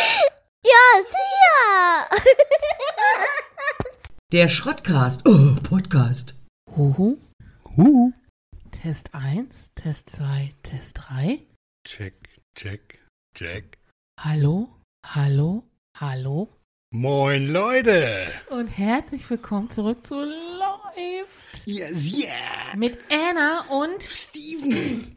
Ja, sicher. Der Schrottcast. Oh, Podcast. Huhu. Test 1, Test 2, Test 3. Check. Hallo. Moin, Leute. Und herzlich willkommen zurück zu Läuft. Yeah. Mit Anna und Steven.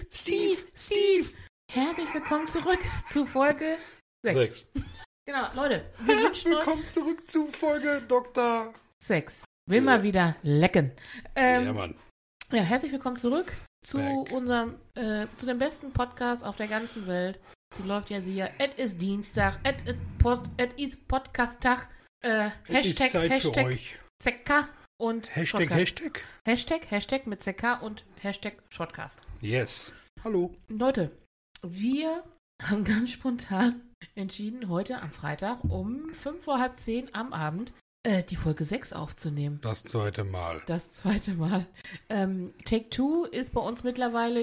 Steve. Herzlich willkommen zurück zu Folge 6. Genau, Leute, wir wünschen euch Willkommen zurück zu Folge Dr. 6. Will mal wieder lecken. Ja, Mann. Ja, herzlich willkommen zurück zu Back. unserem, zu dem besten Podcast auf der ganzen Welt. Sie läuft ja sicher. Es ist Dienstag. Es ist Podcast-Tag. Ist Zeit für euch. ZK und Hashtag. Hashtag mit ZK und Hashtag Shortcast. Yes. Hallo. Leute, wir haben ganz spontan entschieden, heute am Freitag um 5:30 am Abend die Folge 6 aufzunehmen. Das zweite Mal. Das zweite Mal. Take 2 ist bei uns mittlerweile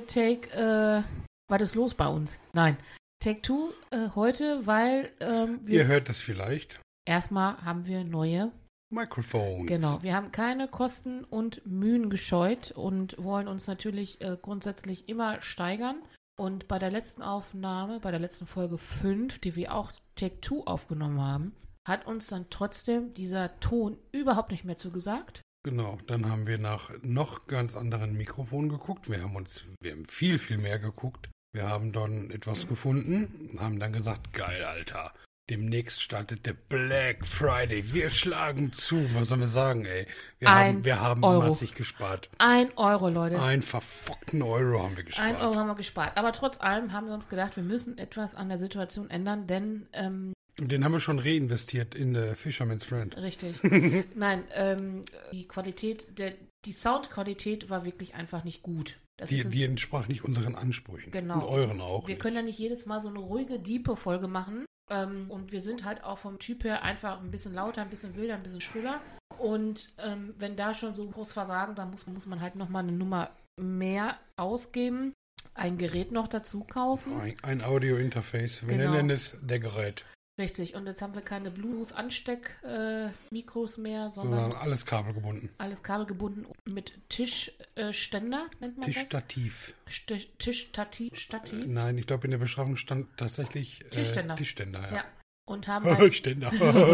was ist los bei uns? Nein. Take 2 heute, weil Ihr hört es vielleicht. erstmal haben wir neue. Microphones. Genau, wir haben keine Kosten und Mühen gescheut und wollen uns natürlich grundsätzlich immer steigern. Und bei der letzten Aufnahme, bei der letzten Folge 5, die wir auch Take 2 aufgenommen haben, hat uns dann trotzdem dieser Ton überhaupt nicht mehr zugesagt. Genau, dann haben wir nach noch ganz anderen Mikrofonen geguckt. Wir haben viel, viel mehr geguckt. Wir haben dann etwas gefunden, haben dann gesagt, geil, Alter. Demnächst startet der Black Friday. Wir schlagen zu. Was sollen wir sagen, ey? Wir haben Euro. massig gespart. 1 Euro, Leute. Einen verfuckten Euro haben wir gespart. 1 Euro haben wir gespart. Aber trotz allem haben wir uns gedacht, wir müssen etwas an der Situation ändern, denn Den haben wir schon reinvestiert in Fisherman's Friend. richtig. Nein, die Qualität, die Soundqualität war wirklich einfach nicht gut. Das ist uns- Die entsprach nicht unseren Ansprüchen. Genau. Und euren auch. Wir nicht. können ja nicht jedes Mal so eine ruhige, diepe Folge machen. Und wir sind halt auch vom Typ her einfach ein bisschen lauter, ein bisschen wilder, ein bisschen schriller. Und wenn da schon so groß versagen, dann muss man halt nochmal eine Nummer mehr ausgeben. Ein Gerät noch dazu kaufen. Ein Audio-Interface. Wir Genau. nennen es der Gerät. Richtig. Und jetzt haben wir keine Bluetooth-Ansteck-Mikros mehr, Sondern sondern alles kabelgebunden. alles kabelgebunden mit Tischständer, nennt man Tischstativ. das? Tischstativ. Nein, ich glaube, in der Beschreibung stand tatsächlich Tischständer. Tischständer, Ja. ja. Und haben halt Ständer.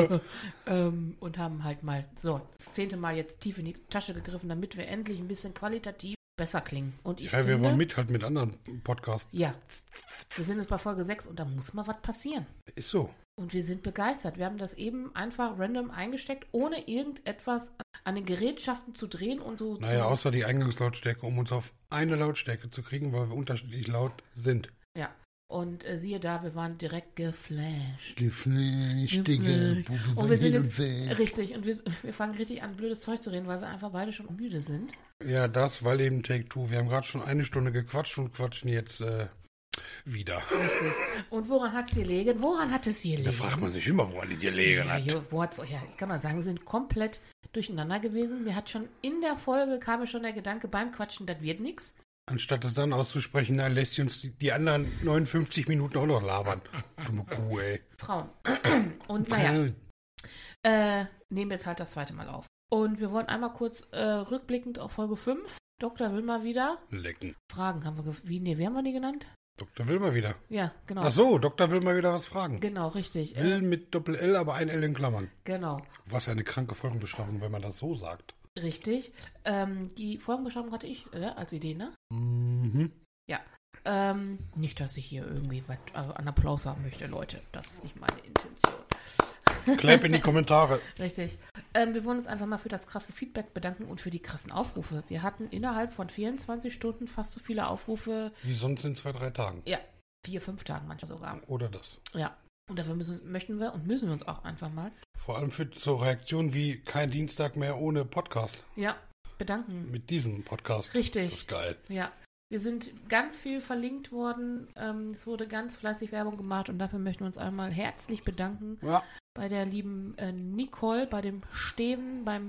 und haben halt mal das 10. Mal jetzt tief in die Tasche gegriffen, damit wir endlich ein bisschen qualitativ besser klingen. Und ich Ja, wir finde, wollen mithalten mit anderen Podcasts. ja, wir sind jetzt bei Folge 6 und da muss mal was passieren. Ist so. Und wir sind begeistert. Wir haben das eben einfach random eingesteckt, ohne irgendetwas an den Gerätschaften zu drehen und so. Naja, außer die Eingangslautstärke, um uns auf eine Lautstärke zu kriegen, weil wir unterschiedlich laut sind. Ja. Und siehe da, wir waren direkt geflasht. Geflasht, Geflasht. Und wir sind jetzt, weg. richtig, und wir fangen richtig an, blödes Zeug zu reden, weil wir einfach beide schon müde sind. Ja, das, weil eben Take 2. Wir haben gerade schon 1 Stunde gequatscht und quatschen jetzt wieder. Richtig. Und woran hat es gelegen? Da fragt man sich immer, woran die gelegen Ja, hat. ich kann mal sagen, wir sind komplett durcheinander gewesen. Mir hat schon in der Folge kam mir schon der Gedanke beim Quatschen, das wird nichts. Anstatt es dann auszusprechen, dann lässt sie uns die anderen 59 Minuten auch noch labern. Dumme Kuh, ey. Frauen. Und naja, nehmen wir jetzt halt das zweite Mal auf. Und wir wollen einmal kurz rückblickend auf Folge 5. Dr. will mal wieder Lecken. Fragen. Haben wir wie haben wir die genannt? Dr. will mal wieder. Ja, genau. Ach so, Doktor will mal wieder was fragen. Genau, richtig. Will mit Doppel-L, aber ein L in Klammern. Genau. Was eine kranke Folgenbeschreibung, wenn man das so sagt. Richtig. Die Folgenbeschreibung hatte ich als Idee, ne? Mhm. Ja. Nicht, dass ich hier irgendwie was an Applaus haben möchte, Leute. Das ist nicht meine Intention. Clap in die Kommentare. Richtig. Wir wollen uns einfach mal für das krasse Feedback bedanken und für die krassen Aufrufe. Wir hatten innerhalb von 24 Stunden fast so viele Aufrufe. Wie sonst in 2-3 Tagen. Ja, 4-5 Tagen manchmal sogar. Oder das. Ja. Und dafür müssen wir uns auch einfach mal. Vor allem für so Reaktionen wie kein Dienstag mehr ohne Podcast. Ja, bedanken. Mit diesem Podcast. Richtig. Das ist geil. Ja. Wir sind ganz viel verlinkt worden. Es wurde ganz fleißig Werbung gemacht und dafür möchten wir uns einmal herzlich bedanken. Ja. Bei der lieben Nicole, bei dem Steven, beim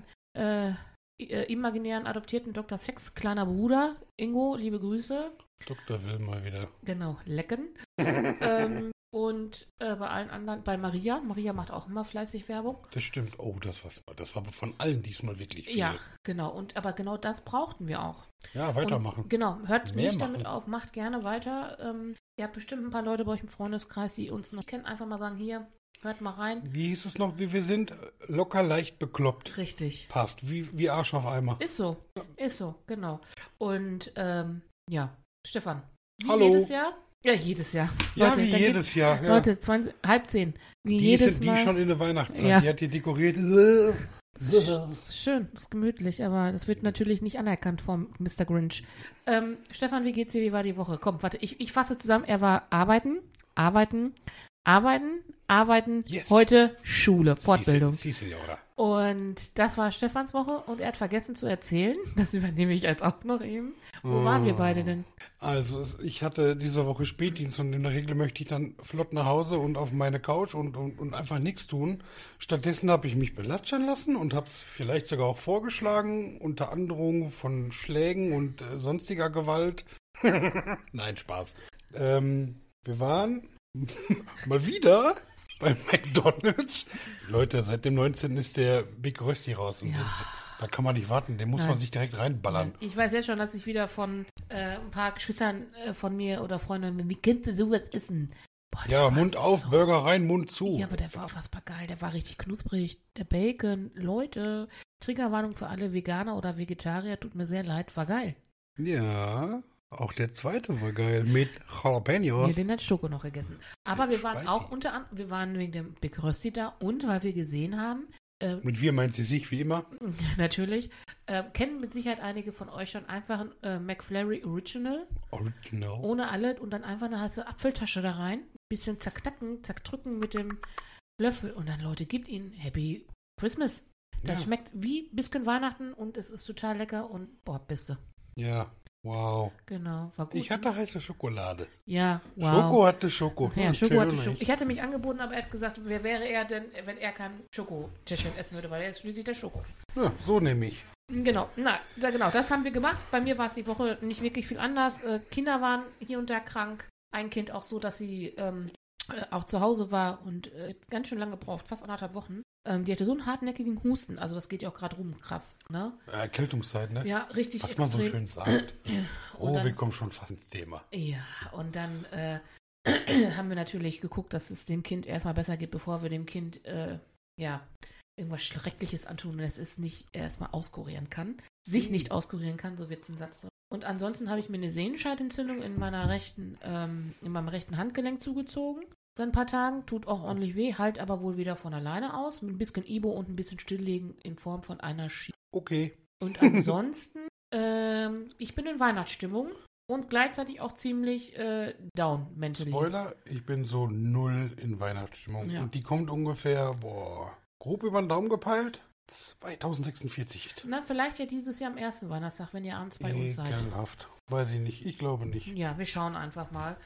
imaginären adoptierten Dr. Sex, kleiner Bruder. Ingo, liebe Grüße. Doktor will mal wieder. Genau, lecken. Und bei allen anderen, bei Maria macht auch immer fleißig Werbung. Das stimmt. Oh, das war von allen diesmal wirklich viel. Ja, genau. Aber genau das brauchten wir auch. Ja, weitermachen. Und, genau, hört Mehr nicht damit machen. auf, macht gerne weiter. Ihr habt bestimmt ein paar Leute bei euch im Freundeskreis, die uns noch kennen. Einfach mal sagen, hier, hört mal rein. Wie hieß es noch? Wir sind locker leicht bekloppt. Richtig. Passt. Wie Arsch auf Eimer. Ist so, genau. Und ja, Stefan, wie Hallo. jedes Jahr? Ja, jedes Jahr. Ja, Leute, wie da jedes Jahr. Ja. Leute, 20:30. Wie Die jedes sind Mal. schon in der Weihnachtszeit. Ja. Die hat die dekoriert. Ist schön, ist gemütlich, aber das wird natürlich nicht anerkannt vom Mr. Grinch. Stefan, wie geht's dir? Wie war die Woche? Komm, warte, ich fasse zusammen. Er war arbeiten. Yes. Heute Schule, Fortbildung. Sí, señora. Und das war Stefans Woche und er hat vergessen zu erzählen. Das übernehme ich jetzt auch noch eben. Wo waren wir beide denn? Also, ich hatte diese Woche Spätdienst und in der Regel möchte ich dann flott nach Hause und auf meine Couch und einfach nichts tun. Stattdessen habe ich mich belatschern lassen und habe es vielleicht sogar auch vorgeschlagen, unter Androhung von Schlägen und sonstiger Gewalt. Nein, Spaß. Wir waren mal wieder bei McDonald's. Leute, seit dem 19. ist der Big Rösti raus. Und Ja. da kann man nicht warten, den muss Nein. man sich direkt reinballern. Ich weiß jetzt schon, dass ich wieder von ein paar Geschwistern von mir oder Freunden, wie könnt ihr sowas essen? Boah, der Ja, war Mund auf, so- Burger rein, Mund zu. Ja, aber der war unfassbar geil. Der war richtig knusprig. Der Bacon, Leute, Triggerwarnung für alle Veganer oder Vegetarier, tut mir sehr leid, war geil. Ja, auch der zweite war geil mit Nee, Jalapenos. den hat Schoko noch gegessen. Aber wir waren Spicy. auch wir waren wegen dem Big Rösti da und weil wir gesehen haben, Mit wir meint sie sich wie immer. natürlich, kennen mit Sicherheit einige von euch schon einfach ein McFlurry Original, Original. ohne alles und dann einfach eine heiße Apfeltasche da rein, bisschen zerknacken, zerdrücken mit dem Löffel und dann, Leute, gibt ihnen Happy Christmas. Das Ja. schmeckt wie bisschen Weihnachten und es ist total lecker und boah, beste. Ja, wow. Genau, war gut. Ich hatte heiße Schokolade. ja, wow. Schoko hatte Schoko. Ja, Schoko hatte Natürlich. Schoko. Ich hatte mich angeboten, aber er hat gesagt, wer wäre er denn, wenn er kein Schokotäschchen essen würde, weil er ist schließlich der Schoko. Ja, so nehme ich. Genau, genau, das haben wir gemacht. Bei mir war es die Woche nicht wirklich viel anders. Kinder waren hier und da krank. Ein Kind auch so, dass sie auch zu Hause war und ganz schön lange gebraucht, fast 1,5 Wochen. Die hatte so einen hartnäckigen Husten, also das geht ja auch gerade rum, krass, ne? Erkältungszeit, ne? Ja, richtig Was man so extrem. schön sagt. Und Oh, dann- wir kommen schon fast ins Thema. Ja, und dann haben wir natürlich geguckt, dass es dem Kind erstmal besser geht, bevor wir dem Kind irgendwas Schreckliches antun und es ist nicht erstmal auskurieren kann. Sich nicht auskurieren kann, so wird es ein Satz. Und ansonsten habe ich mir eine Sehenscheidentzündung in meinem rechten Handgelenk zugezogen. Seit ein paar Tagen, tut auch ordentlich weh, halt aber wohl wieder von alleine aus, mit ein bisschen Ibo und ein bisschen Stilllegen in Form von einer Schiene. Okay. Und ansonsten, ich bin in Weihnachtsstimmung und gleichzeitig auch ziemlich down mentally. Spoiler, ich bin so null in Weihnachtsstimmung. Ja. Und die kommt ungefähr, grob über den Daumen gepeilt, 2046. Na, vielleicht ja dieses Jahr am ersten Weihnachtstag, wenn ihr abends bei uns seid. Ekelhaft. Weiß ich nicht. Ich glaube nicht. Ja, wir schauen einfach mal.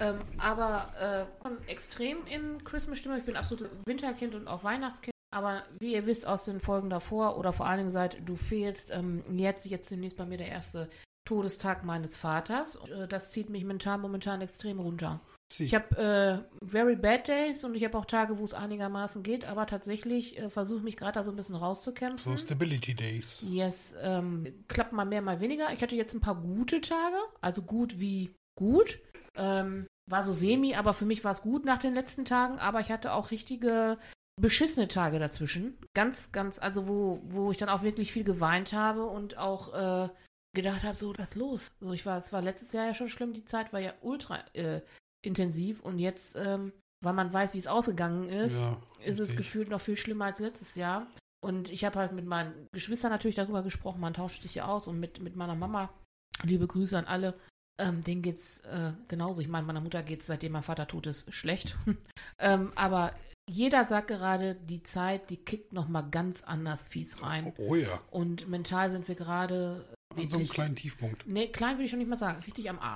Aber schon extrem in Christmas-Stimmung. Ich bin absolutes Winterkind und auch Weihnachtskind. Aber wie ihr wisst aus den Folgen davor oder vor allen Dingen seit du fehlst, jetzt demnächst bei mir der erste Todestag meines Vaters. Und, das zieht mich momentan extrem runter. Sie. Ich habe very bad days und ich habe auch Tage, wo es einigermaßen geht, aber tatsächlich versuche ich mich gerade da so ein bisschen rauszukämpfen. So Stability Days. Yes, klappt mal mehr, mal weniger. Ich hatte jetzt ein paar gute Tage, also gut wie gut. War so semi, aber für mich war es gut nach den letzten Tagen, aber ich hatte auch richtige beschissene Tage dazwischen. Ganz, also wo ich dann auch wirklich viel geweint habe und auch gedacht habe, so, was ist los? So, es war letztes Jahr ja schon schlimm, die Zeit war ja ultra intensiv und jetzt, weil man weiß, wie es ausgegangen ist, Ja, ist es richtig. gefühlt noch viel schlimmer als letztes Jahr. Und ich habe halt mit meinen Geschwistern natürlich darüber gesprochen, man tauscht sich ja aus und mit meiner Mama, liebe Grüße an alle, denen geht's genauso. Ich meine, meiner Mutter geht's, seitdem mein Vater tot ist, schlecht. Aber jeder sagt gerade, die Zeit, die kickt nochmal ganz anders fies rein. Oh ja. Und mental sind wir gerade An so einem wirklich, kleinen Tiefpunkt. nee, klein würde ich schon nicht mal sagen, richtig am Arsch.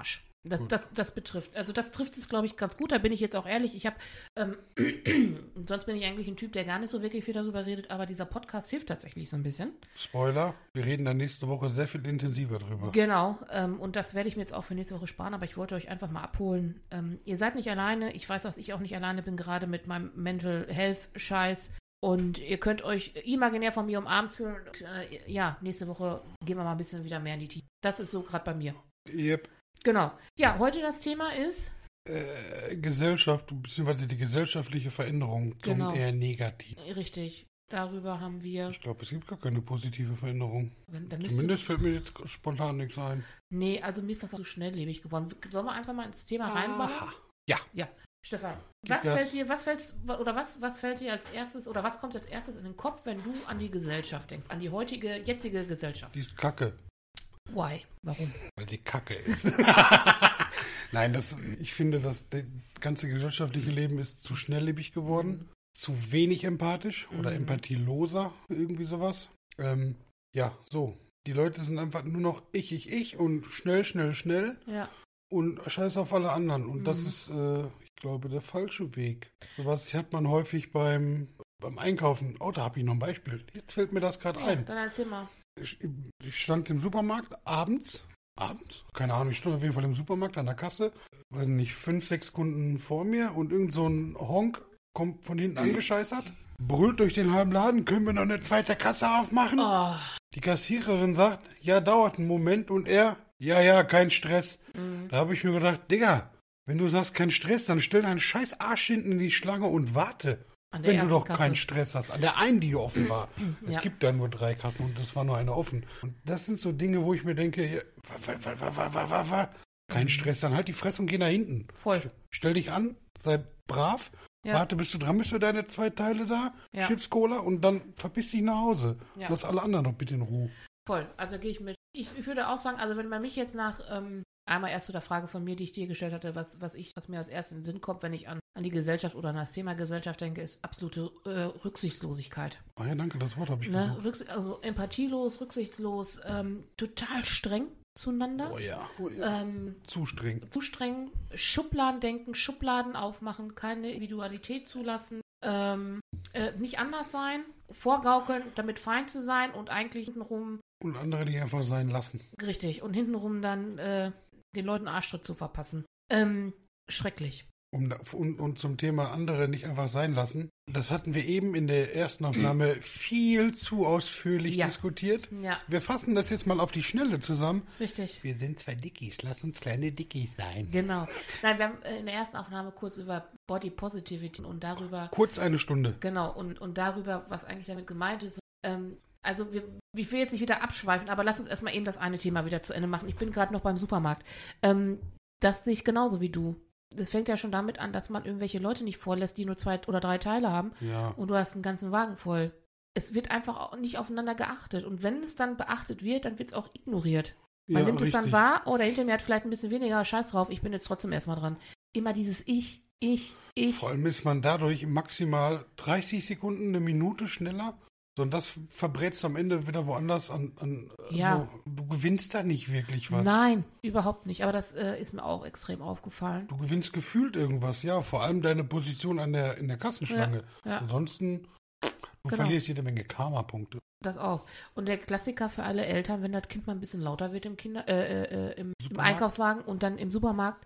Das betrifft. Also das trifft es, glaube ich, ganz gut. Da bin ich jetzt auch ehrlich. Ich habe, sonst bin ich eigentlich ein Typ, der gar nicht so wirklich viel darüber redet, aber dieser Podcast hilft tatsächlich so ein bisschen. Spoiler, wir reden dann nächste Woche sehr viel intensiver drüber. Genau, und das werde ich mir jetzt auch für nächste Woche sparen, aber ich wollte euch einfach mal abholen. Ihr seid nicht alleine. Ich weiß, dass ich auch nicht alleine bin, gerade mit meinem Mental Health Scheiß. Und ihr könnt euch imaginär von mir umarmt fühlen. Und, nächste Woche gehen wir mal ein bisschen wieder mehr in die Tiefe. Das ist so gerade bei mir. Yep. Genau. Ja, heute das Thema ist Gesellschaft, beziehungsweise die gesellschaftliche Veränderung zum Genau. eher negativ. richtig. Darüber haben wir. Ich glaube, es gibt gar keine positive Veränderung. Dann Zumindest fällt mir jetzt spontan nichts ein. Nee, also mir ist das auch so schnelllebig geworden. Sollen wir einfach mal ins Thema reinbauen? Ja. Stefan, Gib was Gas. fällt dir als erstes oder was kommt als erstes in den Kopf, wenn du an die Gesellschaft denkst, an die jetzige Gesellschaft? Die ist kacke, Why? Warum? weil die kacke ist. Nein, ich finde, das ganze gesellschaftliche Leben ist zu schnelllebig geworden, zu wenig empathisch oder empathieloser, irgendwie sowas. Die Leute sind einfach nur noch ich und schnell Ja. und scheiß auf alle anderen. Und das ist, ich glaube, der falsche Weg. Sowas hat man häufig beim Einkaufen. Oh, da habe ich noch ein Beispiel. Jetzt fällt mir das gerade ein. Dann erzähl mal. Ich stand im Supermarkt abends? Keine Ahnung, ich stand auf jeden Fall im Supermarkt an der Kasse, weiß nicht, 5, 6 Sekunden vor mir und irgend so ein Honk kommt von hinten angescheißert, brüllt durch den halben Laden, können wir noch eine zweite Kasse aufmachen? Oh. Die Kassiererin sagt, ja, dauert einen Moment und er, ja, kein Stress. Da habe ich mir gedacht, Digga, wenn du sagst kein Stress, dann stell deinen scheiß Arsch hinten in die Schlange und warte. An der Wenn du ersten doch Kasse. keinen Stress hast. An der einen, die offen war. Es Ja. gibt ja nur 3 Kassen und es war nur eine offen. Und das sind so Dinge, wo ich mir denke, kein Stress, dann halt die Fresse und geh nach hinten. Voll. Stell dich an, sei brav, Ja. warte, bis du dran bist für deine 2 Teile da, Ja. Chips, Cola und dann verpiss dich nach Hause. Ja. Lass alle anderen doch bitte in Ruhe. Voll. Also gehe ich mit. Ich würde auch sagen, also wenn man mich jetzt nach einmal erst zu der Frage von mir, die ich dir gestellt hatte, was mir als erstes in den Sinn kommt, wenn ich an die Gesellschaft oder an das Thema Gesellschaft denke, ist absolute Rücksichtslosigkeit. Ah ja, danke, das Wort habe ich Ne? gesucht. Also empathielos, rücksichtslos, total streng zueinander. Oh ja. Zu streng. Zu streng, Schubladen denken, Schubladen aufmachen, keine Individualität zulassen, nicht anders sein, vorgaukeln, damit fein zu sein und eigentlich hintenrum, Und andere nicht einfach sein lassen. richtig, und hintenrum dann den Leuten Arschtritt zu verpassen. Schrecklich. Und zum Thema andere nicht einfach sein lassen. Das hatten wir eben in der ersten Aufnahme viel zu ausführlich Ja. diskutiert. Ja, Wir fassen das jetzt mal auf die Schnelle zusammen. richtig. Wir sind 2 Dickies, lass uns kleine Dickies sein. Genau. Nein, wir haben in der ersten Aufnahme kurz über Body Positivity und darüber, Kurz eine Stunde. genau, und darüber, was eigentlich damit gemeint ist. Also ich will jetzt nicht wieder abschweifen, aber lass uns erstmal eben das eine Thema wieder zu Ende machen. Ich bin gerade noch beim Supermarkt. Das sehe ich genauso wie du. Das fängt ja schon damit an, dass man irgendwelche Leute nicht vorlässt, die nur 2 oder 3 Teile haben Ja. und du hast einen ganzen Wagen voll. Es wird einfach auch nicht aufeinander geachtet. Und wenn es dann beachtet wird, dann wird es auch ignoriert. Man nimmt es dann richtig. wahr, oh, der hinter mir hat vielleicht ein bisschen weniger, scheiß drauf, ich bin jetzt trotzdem erstmal dran. Immer dieses Ich. Vor allem ist man dadurch maximal 30 Sekunden, eine Minute schneller. So, und das verbrätst du am Ende wieder woanders an Ja. also, du gewinnst da nicht wirklich was. Nein, überhaupt nicht. Aber das ist mir auch extrem aufgefallen. Du gewinnst gefühlt irgendwas, ja. Vor allem deine Position in der Kassenschlange. Ja. Ansonsten, du Genau. verlierst jede Menge Karma-Punkte. Das auch. Und der Klassiker für alle Eltern, wenn das Kind mal ein bisschen lauter wird im im Supermarkt? Einkaufswagen und dann im Supermarkt,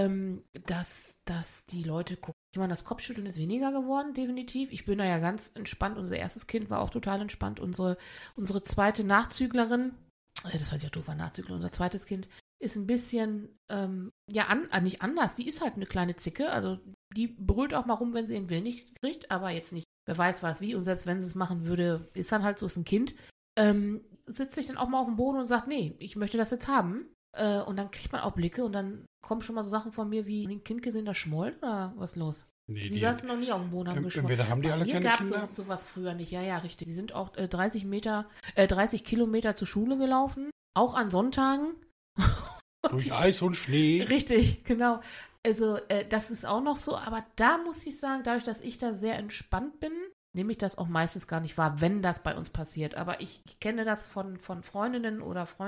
dass die Leute gucken. Ich meine, das Kopfschütteln ist weniger geworden, definitiv. Ich bin da ja ganz entspannt. Unser erstes Kind war auch total entspannt. Unsere zweite Nachzüglerin, das weiß ich auch, du war Nachzüglerin, unser zweites Kind, ist ein bisschen, nicht anders. Die ist halt eine kleine Zicke. Also die brüllt auch mal rum, wenn sie ihren Willen nicht kriegt, aber jetzt nicht, wer weiß was wie. Und selbst wenn sie es machen würde, ist dann halt so, ist ein Kind. Sitzt sich dann auch mal auf dem Boden und sagt, nee, ich möchte das jetzt haben. Und dann kriegt man auch Blicke und dann kommen schon mal so Sachen von mir wie, ein Kind gesehen, das schmollt oder was ist los? Nee, Sie saßen noch nie auf dem Boden, haben geschmollt. entweder haben die alle Hier keine gab es Kinder. sowas früher nicht. Ja, richtig. Sie sind auch 30 Kilometer zur Schule gelaufen, auch an Sonntagen. Durch Eis und Schnee. Richtig, genau. Also das ist auch noch so, aber da muss ich sagen, dadurch, dass ich da sehr entspannt bin, nehme ich das auch meistens gar nicht wahr, wenn das bei uns passiert. Aber ich kenne das von Freundinnen oder Freunden,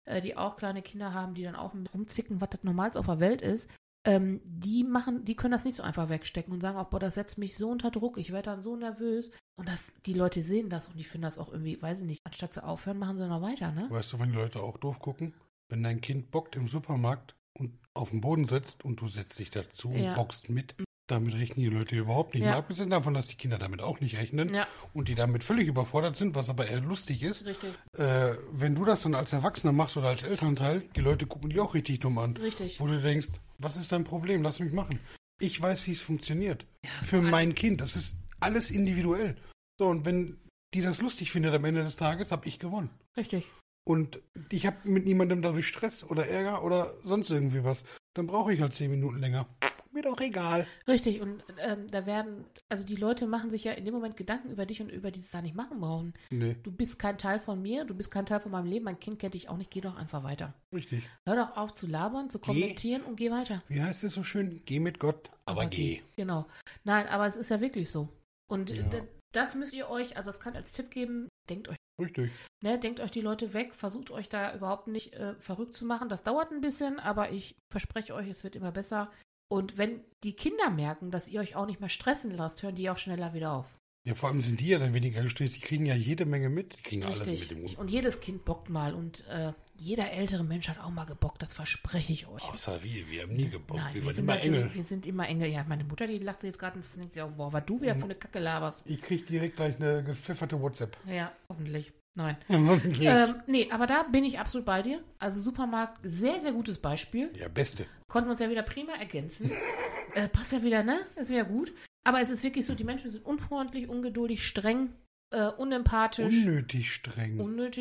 die auch kleine Kinder haben, die dann auch rumzicken, was das Normalste auf der Welt ist, die können das nicht so einfach wegstecken und sagen, oh, boah, das setzt mich so unter Druck, ich werde dann so nervös. Und die Leute sehen das und die finden das auch irgendwie, weiß ich nicht, anstatt zu aufhören, machen sie noch weiter, ne? Weißt du, wenn die Leute auch doof gucken? Wenn dein Kind bockt im Supermarkt und auf den Boden sitzt und du setzt dich dazu und bockst mit, damit rechnen die Leute überhaupt nicht. Mal abgesehen davon, dass die Kinder damit auch nicht rechnen und die damit völlig überfordert sind, was aber eher lustig ist. Richtig. Wenn du das dann als Erwachsener machst oder als Elternteil, die Leute gucken dich auch richtig dumm an. Richtig. Wo du denkst, was ist dein Problem? Lass mich machen. Ich weiß, wie es funktioniert. Ja, für mein Kind. Das ist alles individuell. So, und wenn die das lustig findet am Ende des Tages, habe ich gewonnen. Richtig. Und ich habe mit niemandem dadurch Stress oder Ärger oder sonst irgendwie was. Dann brauche ich halt 10 Minuten länger. Mir doch egal. Richtig, und also die Leute machen sich ja in dem Moment Gedanken über dich und über dieses gar nicht machen brauchen. Nee. Du bist kein Teil von mir, du bist kein Teil von meinem Leben, mein Kind kennt dich auch nicht, geh doch einfach weiter. Richtig. Hör doch auf zu labern, zu kommentieren und geh weiter. Wie heißt es so schön? Geh mit Gott, aber geh. Genau. Nein, aber es ist ja wirklich so. Und das müsst ihr euch, also das kann als Tipp geben, denkt euch. Richtig. Ne, denkt euch die Leute weg, versucht euch da überhaupt nicht verrückt zu machen. Das dauert ein bisschen, aber ich verspreche euch, es wird immer besser. Und wenn die Kinder merken, dass ihr euch auch nicht mehr stressen lasst, hören die auch schneller wieder auf. Ja, vor allem sind die ja dann weniger gestresst. Die kriegen ja jede Menge mit. Die kriegen alles mit dem Mund. Und jedes Kind bockt mal. Und jeder ältere Mensch hat auch mal gebockt. Das verspreche ich euch. Außer wir haben nie gebockt. Nein, wir waren immer Engel. Wir sind immer Engel. Ja, meine Mutter, die lacht sich jetzt gerade ins Gesicht. Boah, was du wieder für eine Kacke laberst. Ich krieg direkt gleich eine gepfefferte WhatsApp. Ja, hoffentlich. Nein. Nee, aber da bin ich absolut bei dir. Also Supermarkt, sehr, sehr gutes Beispiel. Ja, beste. Konnten wir uns ja wieder prima ergänzen. Passt ja wieder, ne? Ist wieder gut. Aber es ist wirklich so, die Menschen sind unfreundlich, ungeduldig, streng, unempathisch. Unnötig streng.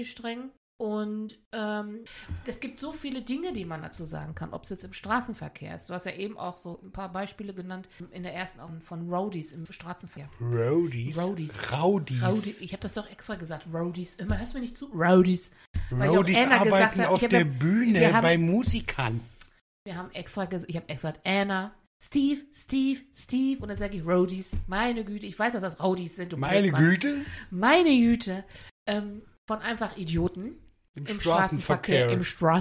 Und es gibt so viele Dinge, die man dazu sagen kann, ob es jetzt im Straßenverkehr ist. Du hast ja eben auch so ein paar Beispiele genannt in der ersten auch von Roadies im Straßenverkehr. Roadies. Ich habe das doch extra gesagt, Roadies. Immer hörst du mir nicht zu? Roadies. Roadies arbeiten auf der Bühne bei Musikern. Ich habe extra gesagt, Anna, Steve. Und dann sage ich Roadies. Meine Güte, ich weiß, dass das Roadies sind. Meine Güte? Meine Güte. Von einfach Idioten. Im Straßenverkehr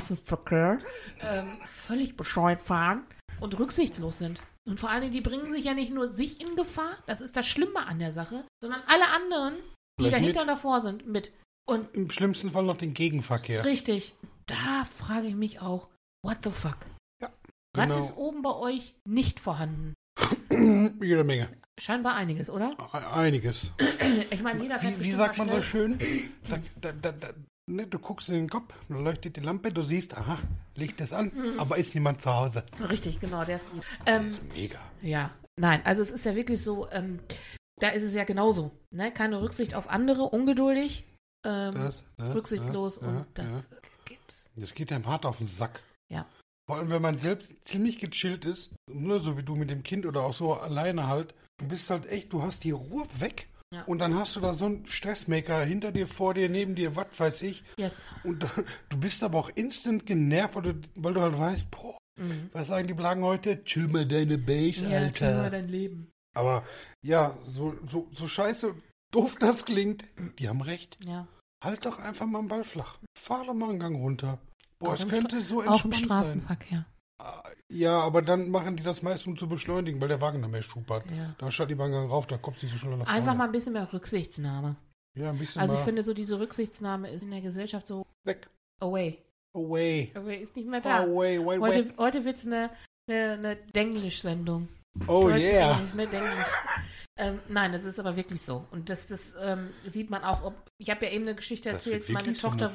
völlig bescheuert fahren und rücksichtslos sind. Und vor allen Dingen, die bringen sich ja nicht nur sich in Gefahr, das ist das Schlimme an der Sache, sondern alle anderen, die dahinter und davor sind, mit. Und im schlimmsten Fall noch den Gegenverkehr. Richtig. Da frage ich mich auch, what the fuck? Ja, genau. Was ist oben bei euch nicht vorhanden? Jede Menge. Scheinbar einiges, oder? Einiges. Ich meine, jeder fährt Wie sagt man so schön? Ne, du guckst in den Kopf, da leuchtet die Lampe, du siehst, aha, Licht ist an, aber ist niemand zu Hause. Richtig, genau, der ist gut. Der ist mega. Ja, nein, also es ist ja wirklich so, da ist es ja genauso. Ne? Keine Rücksicht auf andere, ungeduldig, rücksichtslos und das gibt's. Das geht einem hart auf den Sack. Ja. Vor allem, wenn man selbst ziemlich gechillt ist, ne, so wie du mit dem Kind oder auch so alleine halt, du bist halt echt, du hast die Ruhe weg. Ja. Und dann hast du da so einen Stressmaker hinter dir, vor dir, neben dir, was weiß ich. Yes. Und du bist aber auch instant genervt, weil du halt weißt, boah, was sagen die Blagen heute? Chill mal deine Base, Alter. Ja, chill mal dein Leben. Aber ja, so scheiße, doof das klingt, die haben recht. Ja. Halt doch einfach mal einen Ball flach. Fahr doch mal einen Gang runter. Boah, es könnte so entspannt sein. Auch im Straßenverkehr. Ja, aber dann machen die das meist, um zu beschleunigen, weil der Wagen da mehr Schub hat. Ja. Da schaltet die Wagen rauf, da kommt sie so schnell nach vorne. Einfach mal ein bisschen mehr Rücksichtsnahme. Ja, ein bisschen Also ich finde so, diese Rücksichtsnahme ist in der Gesellschaft so weg. Away ist nicht mehr da. Heute wird es eine Denglisch-Sendung. Oh yeah. Nein, das ist aber wirklich so. Und das sieht man auch. Ich habe ja eben eine Geschichte erzählt, meine Tochter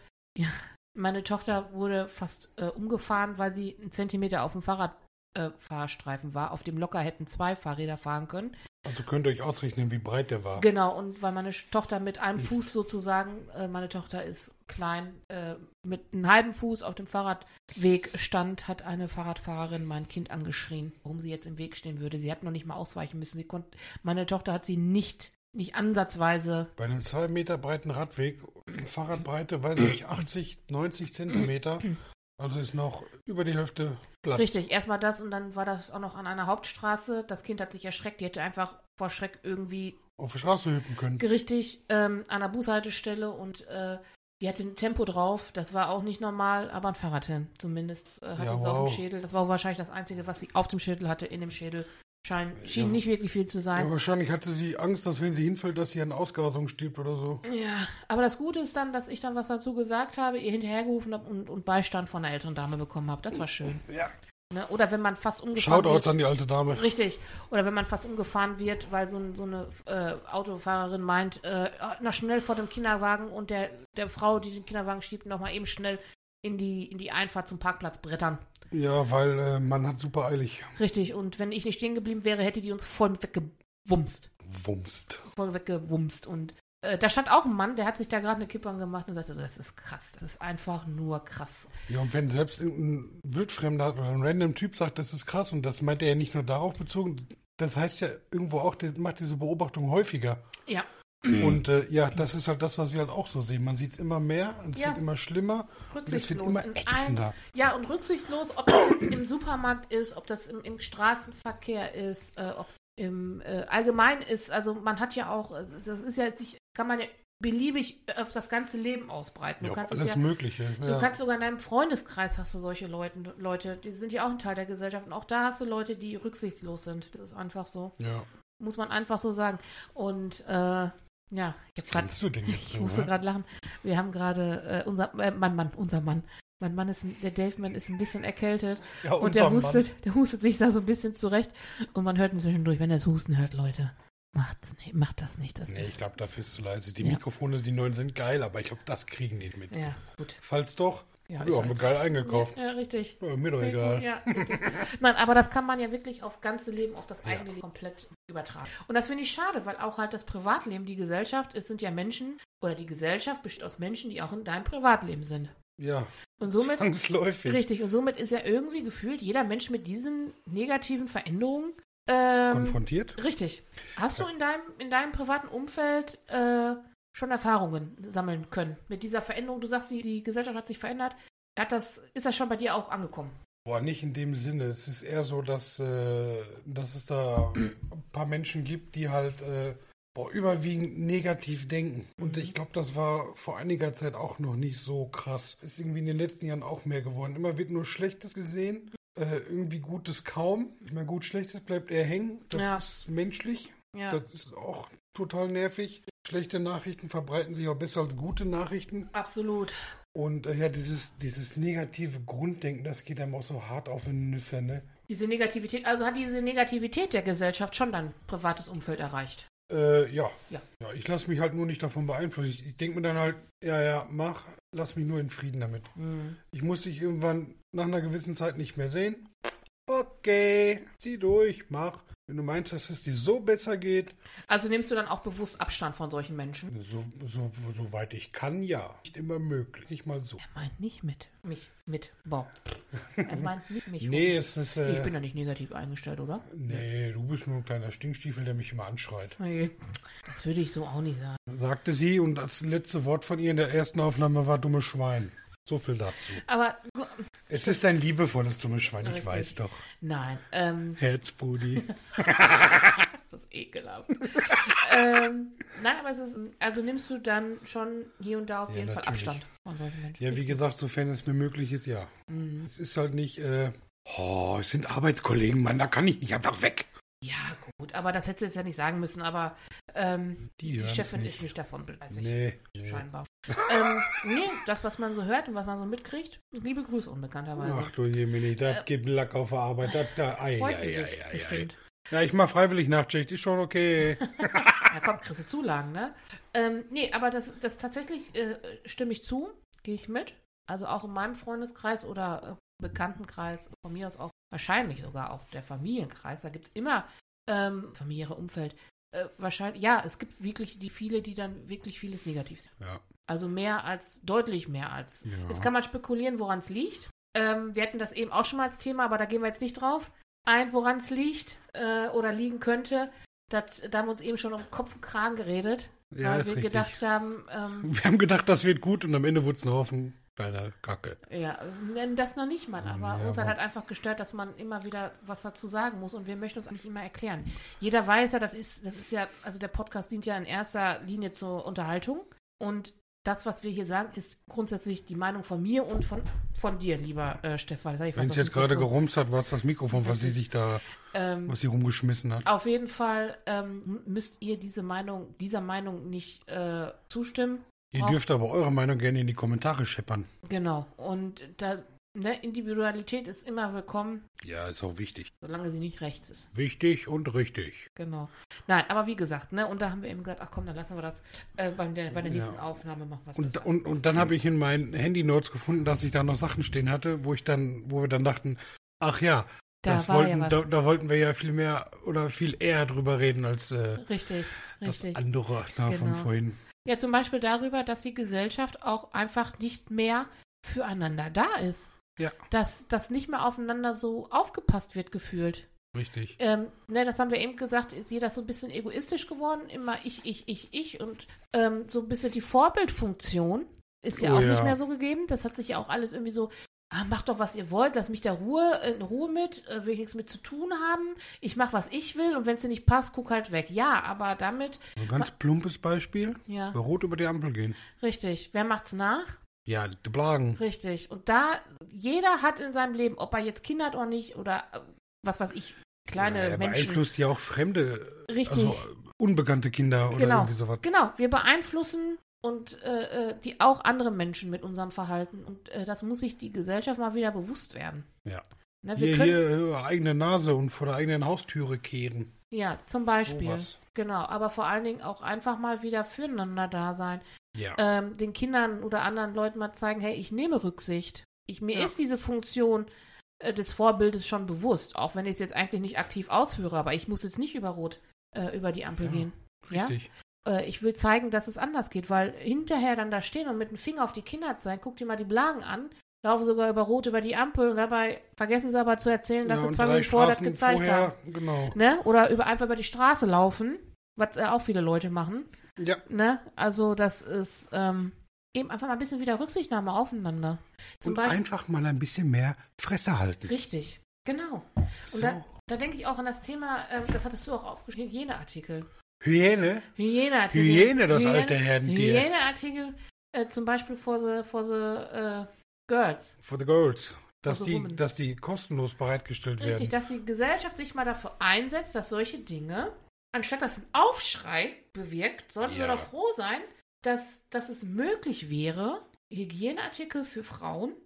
wurde fast umgefahren, weil sie einen Zentimeter auf dem Fahrradfahrstreifen war. Auf dem locker hätten 2 Fahrräder fahren können. Also könnt ihr euch ausrechnen, wie breit der war. Genau, und weil meine Tochter mit einem Fuß sozusagen, meine Tochter ist klein, mit einem halben Fuß auf dem Fahrradweg stand, hat eine Fahrradfahrerin mein Kind angeschrien, warum sie jetzt im Weg stehen würde. Sie hat noch nicht mal ausweichen müssen. Meine Tochter hat sie nicht ansatzweise. Bei einem 2 Meter breiten Radweg, Fahrradbreite, weiß ich nicht, 80, 90 Zentimeter. Also ist noch über die Hälfte Platz. Richtig, erstmal das und dann war das auch noch an einer Hauptstraße. Das Kind hat sich erschreckt, die hätte einfach vor Schreck irgendwie auf die Straße hüpfen können. Richtig, an der Bushaltestelle und Die hatte ein Tempo drauf, das war auch nicht normal, aber ein Fahrradhelm. Zumindest hatte Ja, sie auf wow. dem Schädel. Das war wahrscheinlich das Einzige, was sie auf dem Schädel hatte, in dem Schädel. Schien nicht wirklich viel zu Ja, sein. wahrscheinlich hatte sie Angst, dass wenn sie hinfällt, dass sie an Ausgasung stirbt oder so. Ja, aber das Gute ist dann, dass ich dann was dazu gesagt habe, ihr hinterhergerufen habe und Beistand von einer älteren Dame bekommen habe. Das war schön. Ja. Ne? Oder wenn man fast umgefahren Shoutouts wird. an die alte Dame. Richtig. Oder wenn man fast umgefahren wird, weil so eine Autofahrerin meint, noch schnell vor dem Kinderwagen und der Frau, die den Kinderwagen schiebt, noch mal eben schnell in die Einfahrt zum Parkplatz brettern. Ja, weil man hat super eilig. Richtig. Und wenn ich nicht stehen geblieben wäre, hätte die uns voll weggewumst. Voll weggewumst. Und da stand auch ein Mann, der hat sich da gerade eine Kippe angemacht und sagte, das ist krass. Das ist einfach nur krass. Ja, und wenn selbst ein Wildfremder oder ein random Typ sagt, das ist krass, und das meint er ja nicht nur darauf bezogen, das heißt ja irgendwo auch, der macht diese Beobachtung häufiger. Ja. Und ja, das ist halt das, was wir halt auch so sehen. Man sieht es immer mehr und es wird immer schlimmer und es wird immer ätzender. Ja, und rücksichtslos, ob das jetzt im Supermarkt ist, ob das im Straßenverkehr ist, ob es im allgemein ist. Also man hat ja auch, das ist ja, kann man ja beliebig auf das ganze Leben ausbreiten. Ja, Du kannst alles es ja, Mögliche. du Ja. kannst sogar in deinem Freundeskreis hast du solche Leute, die sind ja auch ein Teil der Gesellschaft. Und auch da hast du Leute, die rücksichtslos sind. Das ist einfach so. Ja. Muss man einfach so sagen. Und ja, Kannst du denn jetzt ich so, musste ne? gerade lachen. Wir haben gerade unser Mann. Mein Mann der Daveman ist ein bisschen erkältet Ja, und der hustet sich da so ein bisschen zurecht und man hört ihn zwischendurch, wenn er das Husten hört, Leute, macht das nicht. Das Nee, ist, ich glaube, dafür ist es zu leise. Die Ja. Mikrofone, die neuen, sind geil, aber ich glaube, das kriegen die nicht mit. ja, gut. Falls doch, Ja, ja, ist haben wir halt geil eingekauft. Ja, richtig. Ja, mir doch egal. Ja, richtig. Nein, aber das kann man ja wirklich aufs ganze Leben, auf das eigene Leben komplett übertragen. Und das finde ich schade, weil auch halt das Privatleben, die Gesellschaft, es sind ja Menschen, oder die Gesellschaft besteht aus Menschen, die auch in deinem Privatleben sind. Ja, Und somit, zwangsläufig. richtig, und somit ist ja irgendwie gefühlt jeder Mensch mit diesen negativen Veränderungen Konfrontiert? richtig. Hast du in deinem privaten Umfeld schon Erfahrungen sammeln können mit dieser Veränderung? Du sagst, die Gesellschaft hat sich verändert. Ist das schon bei dir auch angekommen? Boah, nicht in dem Sinne. Es ist eher so, dass es da ein paar Menschen gibt, die halt überwiegend negativ denken. Und ich glaube, das war vor einiger Zeit auch noch nicht so krass. Ist irgendwie in den letzten Jahren auch mehr geworden. Immer wird nur Schlechtes gesehen. Irgendwie Gutes kaum. Ich meine, gut, Schlechtes bleibt eher hängen. Das ist menschlich. Ja. Das ist auch total nervig. Schlechte Nachrichten verbreiten sich auch besser als gute Nachrichten. Absolut. Und ja, dieses negative Grunddenken, das geht einem auch so hart auf die Nüsse, ne? Diese Negativität, also hat diese Negativität der Gesellschaft schon dein privates Umfeld erreicht? Ja. Ja. Ja, ich lasse mich halt nur nicht davon beeinflussen. Ich denke mir dann halt, ja, lass mich nur in Frieden damit. Mhm. Ich muss dich irgendwann nach einer gewissen Zeit nicht mehr sehen. Okay, zieh durch, mach. Wenn du meinst, dass es dir so besser geht. Also nimmst du dann auch bewusst Abstand von solchen Menschen? Soweit ich kann, ja. Nicht immer möglich, nicht mal so. Er meint nicht mich mit Bob. Er meint nicht mich. Nee, es ist... Ich bin ja nicht negativ eingestellt, oder? Nee, du bist nur ein kleiner Stinkstiefel, der mich immer anschreit. Nee, das würde ich so auch nicht sagen. Sagte sie, und das letzte Wort von ihr in der ersten Aufnahme war dummes Schwein. So viel dazu. Aber Es ist ein liebevolles dummes Schwein, ich Richtig. weiß doch. nein, Herzbrudi. das ist ekelhaft. Nein, aber also nimmst du dann schon hier und da auf Ja, jeden Fall natürlich. Abstand von solchen Menschen. Ja, wie gesagt, sofern es mir möglich ist, ja. Mhm. Es ist halt nicht, es sind Arbeitskollegen, Mann, da kann ich nicht einfach weg. Ja, gut, aber das hättest du jetzt ja nicht sagen müssen, aber die hören's Chefin nicht. ist nicht davon begeistert. Nee. Scheinbar. Nee, das, was man so hört und was man so mitkriegt, liebe Grüße unbekannterweise. Ach du Jemini, das gibt einen Lack auf der Arbeit. Freut sie sich bestimmt. Ja, ich mach freiwillig Nachtschicht, ist schon okay. Da kommt, kriegst du Zulagen, ne? Nee, aber das tatsächlich stimme ich zu, gehe ich mit. Also auch in meinem Freundeskreis oder Bekanntenkreis, von mir aus auch wahrscheinlich sogar auch der Familienkreis, da gibt es immer familiäre Umfeld. Wahrscheinlich, ja, es gibt wirklich viele, die dann wirklich vieles negativ sind. Ja. Also deutlich mehr als. Ja. Jetzt kann man spekulieren, woran es liegt. Wir hatten das eben auch schon mal als Thema, aber da gehen wir jetzt nicht drauf ein, woran es liegt oder liegen könnte. Da haben wir uns eben schon um Kopf und Kragen geredet, Ja, weil ist wir richtig. gedacht haben, Wir haben gedacht, das wird gut und am Ende wurde es ein Haufen kleiner Kacke. ja, das noch nicht mal, aber Ja, uns hat aber- halt einfach gestört, dass man immer wieder was dazu sagen muss und wir möchten uns eigentlich immer erklären. Jeder weiß ja, das ist ja, also der Podcast dient ja in erster Linie zur Unterhaltung und das, was wir hier sagen, ist grundsätzlich die Meinung von mir und von dir, lieber Stefan. Wenn es jetzt gerade gerumst hat, war es das Mikrofon, was sie sich da, was sie rumgeschmissen hat. Auf jeden Fall müsst ihr dieser Meinung nicht zustimmen. Ihr dürft aber eure Meinung gerne in die Kommentare scheppern. Genau. Und Individualität ist immer willkommen. Ja, ist auch wichtig. Solange sie nicht rechts ist. Wichtig und richtig. Genau. Nein, aber wie gesagt, und da haben wir eben gesagt, ach komm, dann lassen wir das bei der nächsten Aufnahme machen. Und dann habe ich in meinen Handy-Notes gefunden, dass ich da noch Sachen stehen hatte, wo wir dann dachten, ach ja, da wollten wir ja viel mehr oder viel eher drüber reden als richtig. das andere von vorhin. Ja, zum Beispiel darüber, dass die Gesellschaft auch einfach nicht mehr füreinander da ist. Ja. Dass nicht mehr aufeinander so aufgepasst wird, gefühlt. Richtig. Das haben wir eben gesagt, ist jeder so ein bisschen egoistisch geworden, immer ich und so ein bisschen die Vorbildfunktion ist ja auch nicht mehr so gegeben. Das hat sich ja auch alles irgendwie so, macht doch, was ihr wollt, lass mich da in Ruhe mit, will ich nichts mit zu tun haben. Ich mache, was ich will und wenn es dir nicht passt, guck halt weg. Ja, aber damit... Ein ganz plumpes Beispiel, ja. Bei Rot über die Ampel gehen. Richtig. Wer macht's nach? Ja, die Blagen. Richtig. Und jeder hat in seinem Leben, ob er jetzt Kinder hat oder nicht, oder was weiß ich, kleine Menschen. Beeinflusst ja auch fremde, richtig. Also unbekannte Kinder oder irgendwie sowas. Genau, wir beeinflussen und die auch andere Menschen mit unserem Verhalten. Und das muss sich die Gesellschaft mal wieder bewusst werden. Ja. Wir eigene Nase und vor der eigenen Haustüre kehren. Ja, zum Beispiel. Sowas. Genau, aber vor allen Dingen auch einfach mal wieder füreinander da sein. Ja. Den Kindern oder anderen Leuten mal zeigen, hey, ich nehme Rücksicht. Mir ist diese Funktion des Vorbildes schon bewusst, auch wenn ich es jetzt eigentlich nicht aktiv ausführe, aber ich muss jetzt nicht über Rot über die Ampel gehen. Richtig. Ja? Ich will zeigen, dass es anders geht, weil hinterher dann da stehen und mit dem Finger auf die Kinder zeigen, guck dir mal die Blagen an, laufen sogar über Rot über die Ampel und dabei vergessen sie aber zu erzählen, dass sie 2 Minuten vorher das gezeigt haben. Genau. Oder einfach über die Straße laufen, was auch viele Leute machen. Ja. Also das ist eben einfach mal ein bisschen wieder Rücksichtnahme aufeinander. Und einfach mal ein bisschen mehr Fresse halten. Richtig, genau. Und da denke ich auch an das Thema, das hattest du auch aufgeschrieben, Hygieneartikel. Hygieneartikel. Hygiene, das alte Herdentier. Hygieneartikel, zum Beispiel for the girls. For the girls. Dass Women. die kostenlos bereitgestellt werden. Richtig, dass die Gesellschaft sich mal dafür einsetzt, dass solche Dinge, anstatt dass ein Aufschrei bewirkt, sollten wir doch froh sein, dass es möglich wäre, Hygieneartikel für Frauen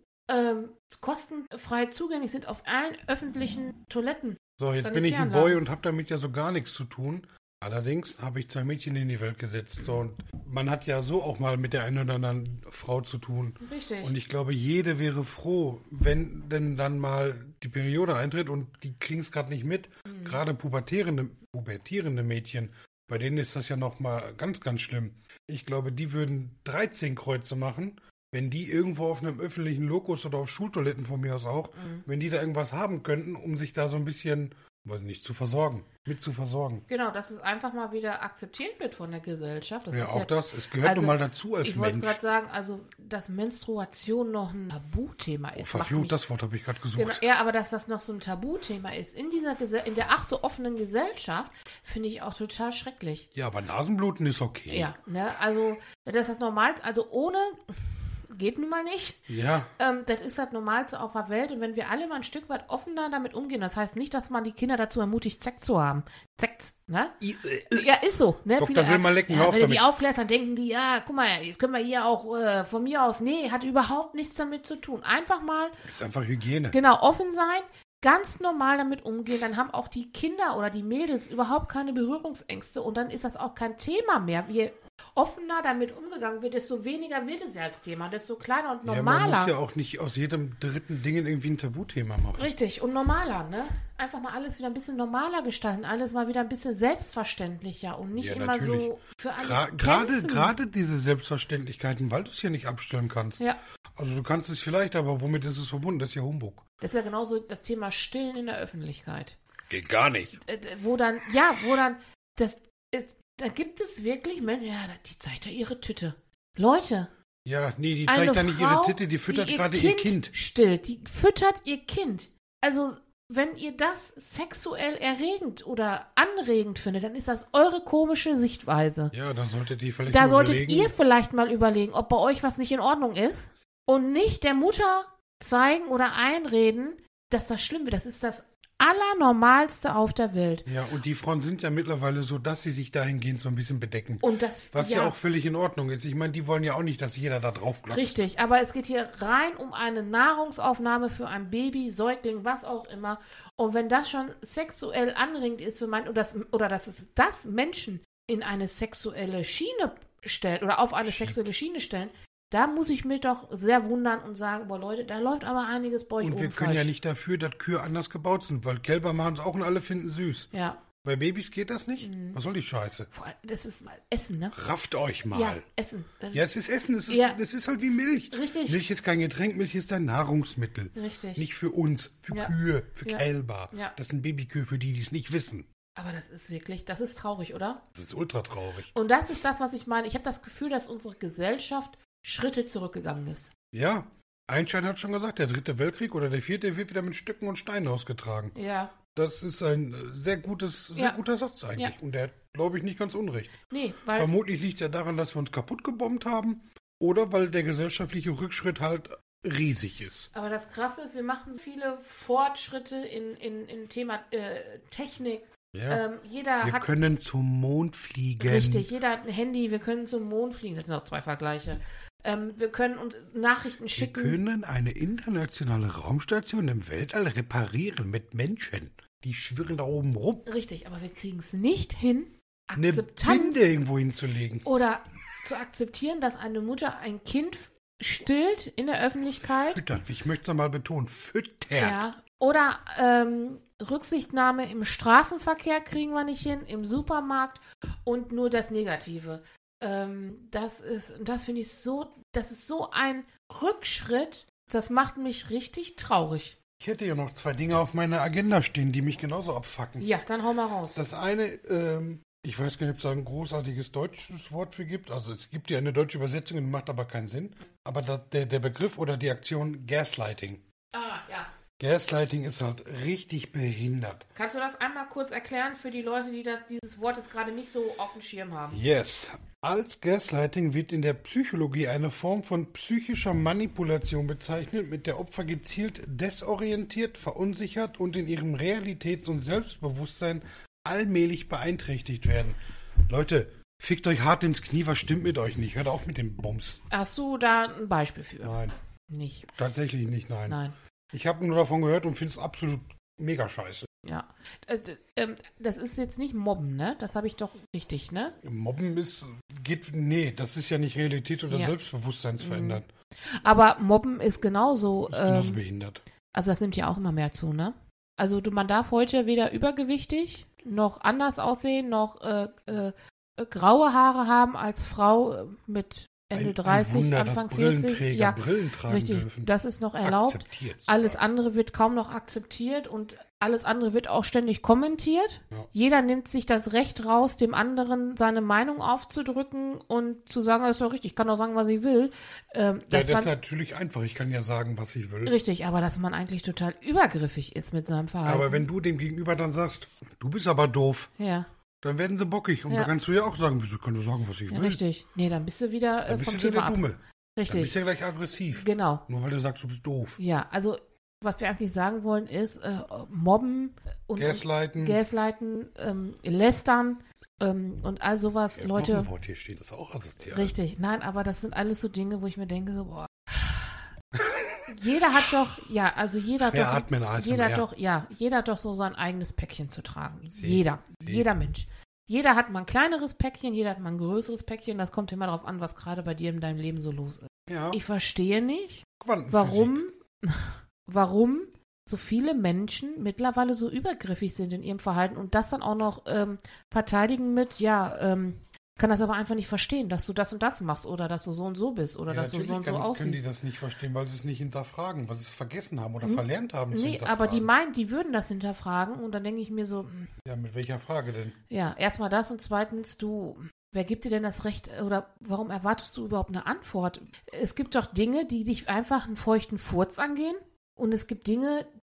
kostenfrei zugänglich sind auf allen öffentlichen Toiletten. So, jetzt bin ich ein Boy und habe damit ja so gar nichts zu tun. Allerdings habe ich 2 Mädchen in die Welt gesetzt. So, und man hat ja so auch mal mit der einen oder anderen Frau zu tun. Richtig. Und ich glaube, jede wäre froh, wenn denn dann mal die Periode eintritt und die kriegen es gerade nicht mit. Mhm. Gerade pubertierende Mädchen, bei denen ist das ja noch mal ganz, ganz schlimm. Ich glaube, die würden 13 Kreuze machen, wenn die irgendwo auf einem öffentlichen Lokus oder auf Schultoiletten von mir aus auch, wenn die da irgendwas haben könnten, um sich da so ein bisschen, weiß nicht, zu versorgen. Genau, dass es einfach mal wieder akzeptiert wird von der Gesellschaft. Das ist das. Es gehört nun mal dazu als Mensch. Ich wollte gerade sagen, also, dass Menstruation noch ein Tabuthema ist. Verflucht, das Wort habe ich gerade gesucht. Genau, ja, aber dass das noch so ein Tabuthema ist in der ach so offenen Gesellschaft, finde ich auch total schrecklich. Ja, aber Nasenbluten ist okay. Ja, also, das ist normal, also ohne... Geht nun mal nicht. Ja. Das ist das Normalste auf der Welt. Und wenn wir alle mal ein Stück weit offener damit umgehen, das heißt nicht, dass man die Kinder dazu ermutigt, Sex zu haben. Sex, ne? Ja, ist so. Ne? Doktor will mal lecken, hör auf wenn damit. Die aufklärst, dann denken die, ja, guck mal, jetzt können wir hier auch von mir aus, nee, hat überhaupt nichts damit zu tun. Einfach mal. Ist einfach Hygiene. Genau, offen sein, ganz normal damit umgehen. Dann haben auch die Kinder oder die Mädels überhaupt keine Berührungsängste und dann ist das auch kein Thema mehr. Je offener damit umgegangen wird, desto weniger wird es ja als Thema, desto kleiner und normaler. Ja, man muss ja auch nicht aus jedem dritten Ding irgendwie ein Tabuthema machen. Richtig, und normaler, ne? Einfach mal alles wieder ein bisschen normaler gestalten, alles mal wieder ein bisschen selbstverständlicher und nicht immer natürlich. So für alles kämpfen. Gerade diese Selbstverständlichkeiten, weil du es ja nicht abstellen kannst. Ja. Also du kannst es vielleicht, aber womit ist es verbunden? Das ist ja Humbug. Das ist ja genauso das Thema Stillen in der Öffentlichkeit. Geht gar nicht. Da gibt es wirklich Menschen, ja, die zeigt ja ihre Tüte. Leute. Ja, nee, die zeigt ja nicht ihre Titte, die füttert gerade ihr Kind. Stillt, die füttert ihr Kind. Also wenn ihr das sexuell erregend oder anregend findet, dann ist das eure komische Sichtweise. Ja, dann solltet ihr vielleicht Da mal solltet überlegen. ihr vielleicht mal überlegen, ob bei euch was nicht in Ordnung ist und nicht der Mutter zeigen oder einreden, dass das schlimm wird. Das ist das Allernormalste auf der Welt. Ja, und die Frauen sind ja mittlerweile so, dass sie sich dahingehend so ein bisschen bedecken. Und das, Was ja auch völlig in Ordnung ist. Ich meine, die wollen ja auch nicht, dass jeder da drauf klopft. richtig, aber es geht hier rein um eine Nahrungsaufnahme für ein Baby, Säugling, was auch immer. Und wenn das schon sexuell anregend ist für oder dass es das Menschen in eine sexuelle Schiene stellt oder auf eine sexuelle Schiene stellen, da muss ich mich doch sehr wundern und sagen, boah Leute, da läuft aber einiges bei euch Und wir können ja nicht dafür, dass Kühe anders gebaut sind, weil Kälber machen es auch und alle finden süß. Ja. Bei Babys geht das nicht? Was soll die Scheiße? Vor allem, das ist mal Essen, ne? Rafft euch mal. Ja, Essen. Ja, es ist Essen, es ist halt wie Milch. Richtig. Milch ist kein Getränk, Milch ist ein Nahrungsmittel. Richtig. Nicht für uns, für Ja. Kühe, für Ja. Kälber. Ja. Das sind Babykühe, für die es nicht wissen. Aber das ist traurig, oder? Das ist ultra traurig. Und das ist das, was ich meine. Ich habe das Gefühl, dass unsere Gesellschaft Schritte zurückgegangen ist. Ja, Einstein hat schon gesagt, der 3. Weltkrieg oder der 4. wird wieder mit Stöcken und Steinen ausgetragen. Ja. Das ist ein sehr guter Satz eigentlich. Ja. Und der hat, glaube ich, nicht ganz unrecht. Nee, weil Vermutlich liegt es ja daran, dass wir uns kaputt gebombt haben oder weil der gesellschaftliche Rückschritt halt riesig ist. aber das Krasse ist, wir machen viele Fortschritte in Thema Technik. Ja. Jeder Wir hat können zum Mond fliegen. richtig, jeder hat ein Handy, wir können zum Mond fliegen. Das sind auch 2 Vergleiche. Wir können uns Nachrichten Wir schicken. können eine internationale Raumstation im Weltall reparieren mit Menschen. Die schwirren da oben rum. Richtig, aber wir kriegen es nicht hin, Eine Akzeptanz Binde irgendwo hinzulegen. oder zu akzeptieren, dass eine Mutter ein Kind stillt in der Öffentlichkeit. Füttert, ich möchte es mal betonen, füttert. Ja. Oder Rücksichtnahme im Straßenverkehr kriegen wir nicht hin, im Supermarkt und nur das Negative. Das finde ich so, das ist so ein Rückschritt, das macht mich richtig traurig. Ich hätte ja noch 2 Dinge auf meiner Agenda stehen, die mich genauso abfacken. Ja, dann hau mal raus. Das eine, ich weiß gar nicht, ob es da ein großartiges deutsches Wort für gibt. Also es gibt ja eine deutsche Übersetzung, macht aber keinen Sinn. Aber der Begriff oder die Aktion Gaslighting. Ja. Gaslighting ist halt richtig behindert. Kannst du das einmal kurz erklären für die Leute, die dieses Wort jetzt gerade nicht so auf dem Schirm haben? Yes. Als Gaslighting wird in der Psychologie eine Form von psychischer Manipulation bezeichnet, mit der Opfer gezielt desorientiert, verunsichert und in ihrem Realitäts- und Selbstbewusstsein allmählich beeinträchtigt werden. Leute, fickt euch hart ins Knie, was stimmt mit euch nicht? Hört auf mit dem Bums. Hast du da ein Beispiel für? Nein, Nicht. tatsächlich nicht, nein. Nein. Ich habe nur davon gehört und finde es absolut mega scheiße. Ja. Das ist jetzt nicht Mobben, ne? Das habe ich doch richtig, ne? Mobben das ist ja nicht Realität oder Ja. Selbstbewusstseinsverändert. Aber Mobben ist genauso. Das ist genauso behindert. Also das nimmt ja auch immer mehr zu, ne? Also man darf heute weder übergewichtig noch anders aussehen, noch graue Haare haben als Frau mit Ende 30, ein Wunder, Anfang dass 40. Brillenträger Ja, Brillen tragen richtig. dürfen. Das ist noch erlaubt. Akzeptiert. Alles andere wird kaum noch akzeptiert und alles andere wird auch ständig kommentiert. Ja. Jeder nimmt sich das Recht raus, dem anderen seine Meinung aufzudrücken und zu sagen, das ist doch richtig, ich kann doch sagen, was ich will. Das ist natürlich einfach. Ich kann ja sagen, was ich will. Richtig, aber dass man eigentlich total übergriffig ist mit seinem Verhalten. Aber wenn du dem Gegenüber dann sagst, du bist aber doof, Ja, dann werden sie bockig. Und Ja. da kannst du ja auch sagen, wieso kann du sagen, was ich will? richtig. Nee, dann bist du wieder Dann bist vom du wieder Thema der ab. Dumme. Dann bist Richtig, du ja gleich aggressiv. genau. Nur weil du sagst, du bist doof. Ja, also was wir eigentlich sagen wollen ist, Mobben und Gaslighten. Gaslighten, Lästern und all sowas. Ja, Leute, noch ein Wort hier steht, das ist auch asozial. richtig. Nein, aber das sind alles so Dinge, wo ich mir denke, so, boah. Jeder hat doch, ja, also jeder hat Schwer doch, atmen, ASMR. jeder hat doch so sein eigenes Päckchen zu tragen. Jeder Mensch. Jeder hat mal ein kleineres Päckchen, jeder hat mal ein größeres Päckchen. Das kommt immer darauf an, was gerade bei dir in deinem Leben so los ist. Ja, Ich verstehe nicht, Quantenphysik. warum so viele Menschen mittlerweile so übergriffig sind in ihrem Verhalten und das dann auch noch verteidigen mit, kann das aber einfach nicht verstehen, dass du das und das machst oder dass du so und so bist oder Ja, dass du so natürlich und so können die aussiehst. das nicht verstehen, weil sie es nicht hinterfragen, weil sie es vergessen haben oder verlernt haben zu Nee, hinterfragen. aber die meinen, die würden das hinterfragen und dann denke ich mir so, Ja, mit welcher Frage denn? ja, erstmal das und zweitens, wer gibt dir denn das Recht oder warum erwartest du überhaupt eine Antwort? Es gibt doch Dinge, die dich einfach einen feuchten Furz angehen und es gibt Dinge,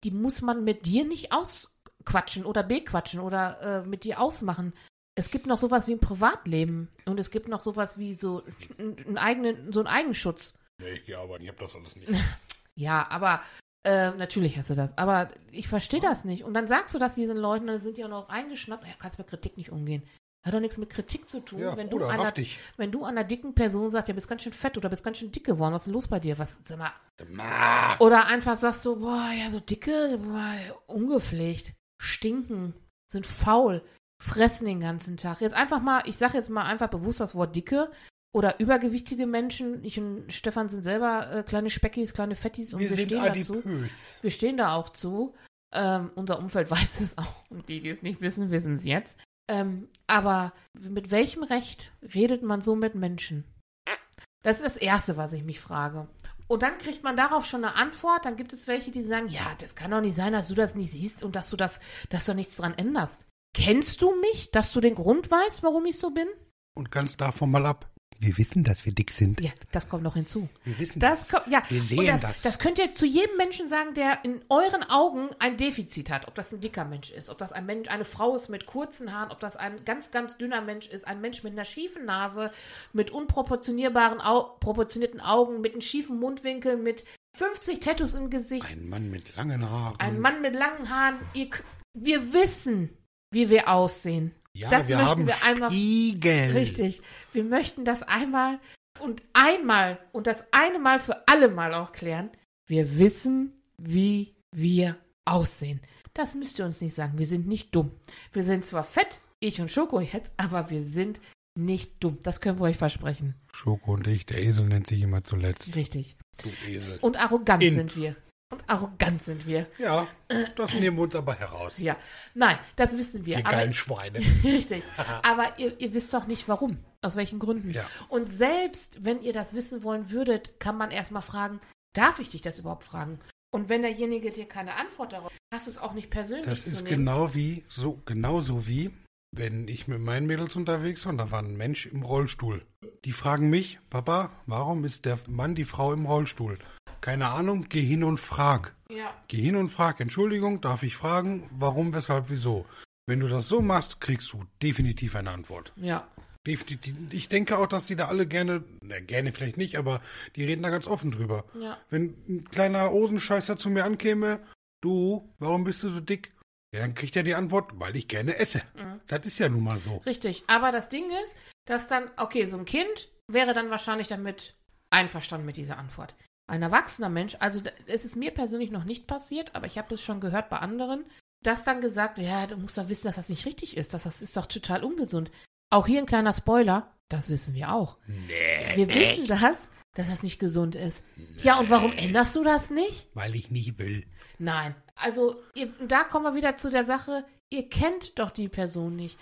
die muss man mit dir nicht ausquatschen oder bequatschen oder mit dir ausmachen. Es gibt noch sowas wie ein Privatleben und es gibt noch sowas wie so einen Eigenschutz. Nee, ich gehe arbeiten, ich habe das alles nicht. Ja, aber natürlich hast du das. Aber ich verstehe das nicht. Und dann sagst du das diesen Leuten, dann sind die auch noch eingeschnappt. Ja, kannst mit Kritik nicht umgehen. Hat doch nichts mit Kritik zu tun. Ja, wenn Bruder, wenn du einer dicken Person sagst, ja, bist ganz schön fett oder bist ganz schön dick geworden, was ist denn los bei dir? Sag mal. Oder einfach sagst du, boah, ja, so dicke, boah, ungepflegt, stinken, sind faul, fressen den ganzen Tag. Jetzt einfach mal, ich sage jetzt mal einfach bewusst das Wort dicke oder übergewichtige Menschen. Ich und Stefan sind selber kleine Speckis, kleine Fettis und wir stehen dazu. Wir stehen da auch zu. Unser Umfeld weiß es auch und die es nicht wissen, wissen es jetzt. Aber mit welchem Recht redet man so mit Menschen? Das ist das Erste, was ich mich frage. Und dann kriegt man darauf schon eine Antwort. Dann gibt es welche, die sagen, ja, das kann doch nicht sein, dass du das nicht siehst und dass du nichts dran änderst. Kennst du mich, dass du den Grund weißt, warum ich so bin? Und ganz davon mal ab. Wir wissen, dass wir dick sind. Ja, das kommt noch hinzu. Wir wissen das. Wir sehen das. Das könnt ihr zu jedem Menschen sagen, der in euren Augen ein Defizit hat. Ob das ein dicker Mensch ist, ob das ein Mensch, eine Frau ist mit kurzen Haaren, ob das ein ganz, ganz dünner Mensch ist, ein Mensch mit einer schiefen Nase, mit proportionierten Augen, mit einem schiefen Mundwinkel, mit 50 Tattoos im Gesicht. Ein Mann mit langen Haaren. Ein Mann mit langen Haaren. Wir wissen, wie wir aussehen. Ja, das wir möchten haben wir einmal. Spiegel. Richtig. Wir möchten das einmal und das eine Mal für alle Mal auch klären. Wir wissen, wie wir aussehen. Das müsst ihr uns nicht sagen. Wir sind nicht dumm. Wir sind zwar fett, ich und Schoko jetzt, aber wir sind nicht dumm. Das können wir euch versprechen. Schoko und ich, der Esel nennt sich immer zuletzt. Richtig. Du Esel. Und arrogant sind wir. Ja, das nehmen wir uns aber heraus. Ja, nein, das wissen wir. Wir geilen Schweine. Richtig. Aber ihr wisst doch nicht, warum. Aus welchen Gründen. Ja. Und selbst, wenn ihr das wissen wollen würdet, kann man erstmal fragen, darf ich dich das überhaupt fragen? Und wenn derjenige dir keine Antwort darauf hat, hast du es auch nicht persönlich Das zu ist nehmen. genauso wie, wenn ich mit meinen Mädels unterwegs war und da war ein Mensch im Rollstuhl. Die fragen mich, Papa, warum ist der Mann die Frau im Rollstuhl? Keine Ahnung, geh hin und frag. Ja. Geh hin und frag, Entschuldigung, darf ich fragen, warum, weshalb, wieso? Wenn du das so machst, kriegst du definitiv eine Antwort. Ja. Definitiv. Ich denke auch, dass die da alle gerne vielleicht nicht, aber die reden da ganz offen drüber. Ja. Wenn ein kleiner Osenscheißer zu mir ankäme, du, warum bist du so dick? Ja, dann kriegt er die Antwort, weil ich gerne esse. Mhm. Das ist ja nun mal so. Richtig. Aber das Ding ist, dass dann, okay, so ein Kind wäre dann wahrscheinlich damit einverstanden mit dieser Antwort. Ein erwachsener Mensch, also es ist mir persönlich noch nicht passiert, aber ich habe das schon gehört bei anderen, dass dann gesagt, ja, du musst doch wissen, dass das nicht richtig ist, das ist doch total ungesund. Auch hier ein kleiner Spoiler, das wissen wir auch. Nee. Wir wissen dass das nicht gesund ist. Nee. Ja, und warum änderst du das nicht? Weil ich nicht will. Nein, also da kommen wir wieder zu der Sache, ihr kennt doch die Person nicht.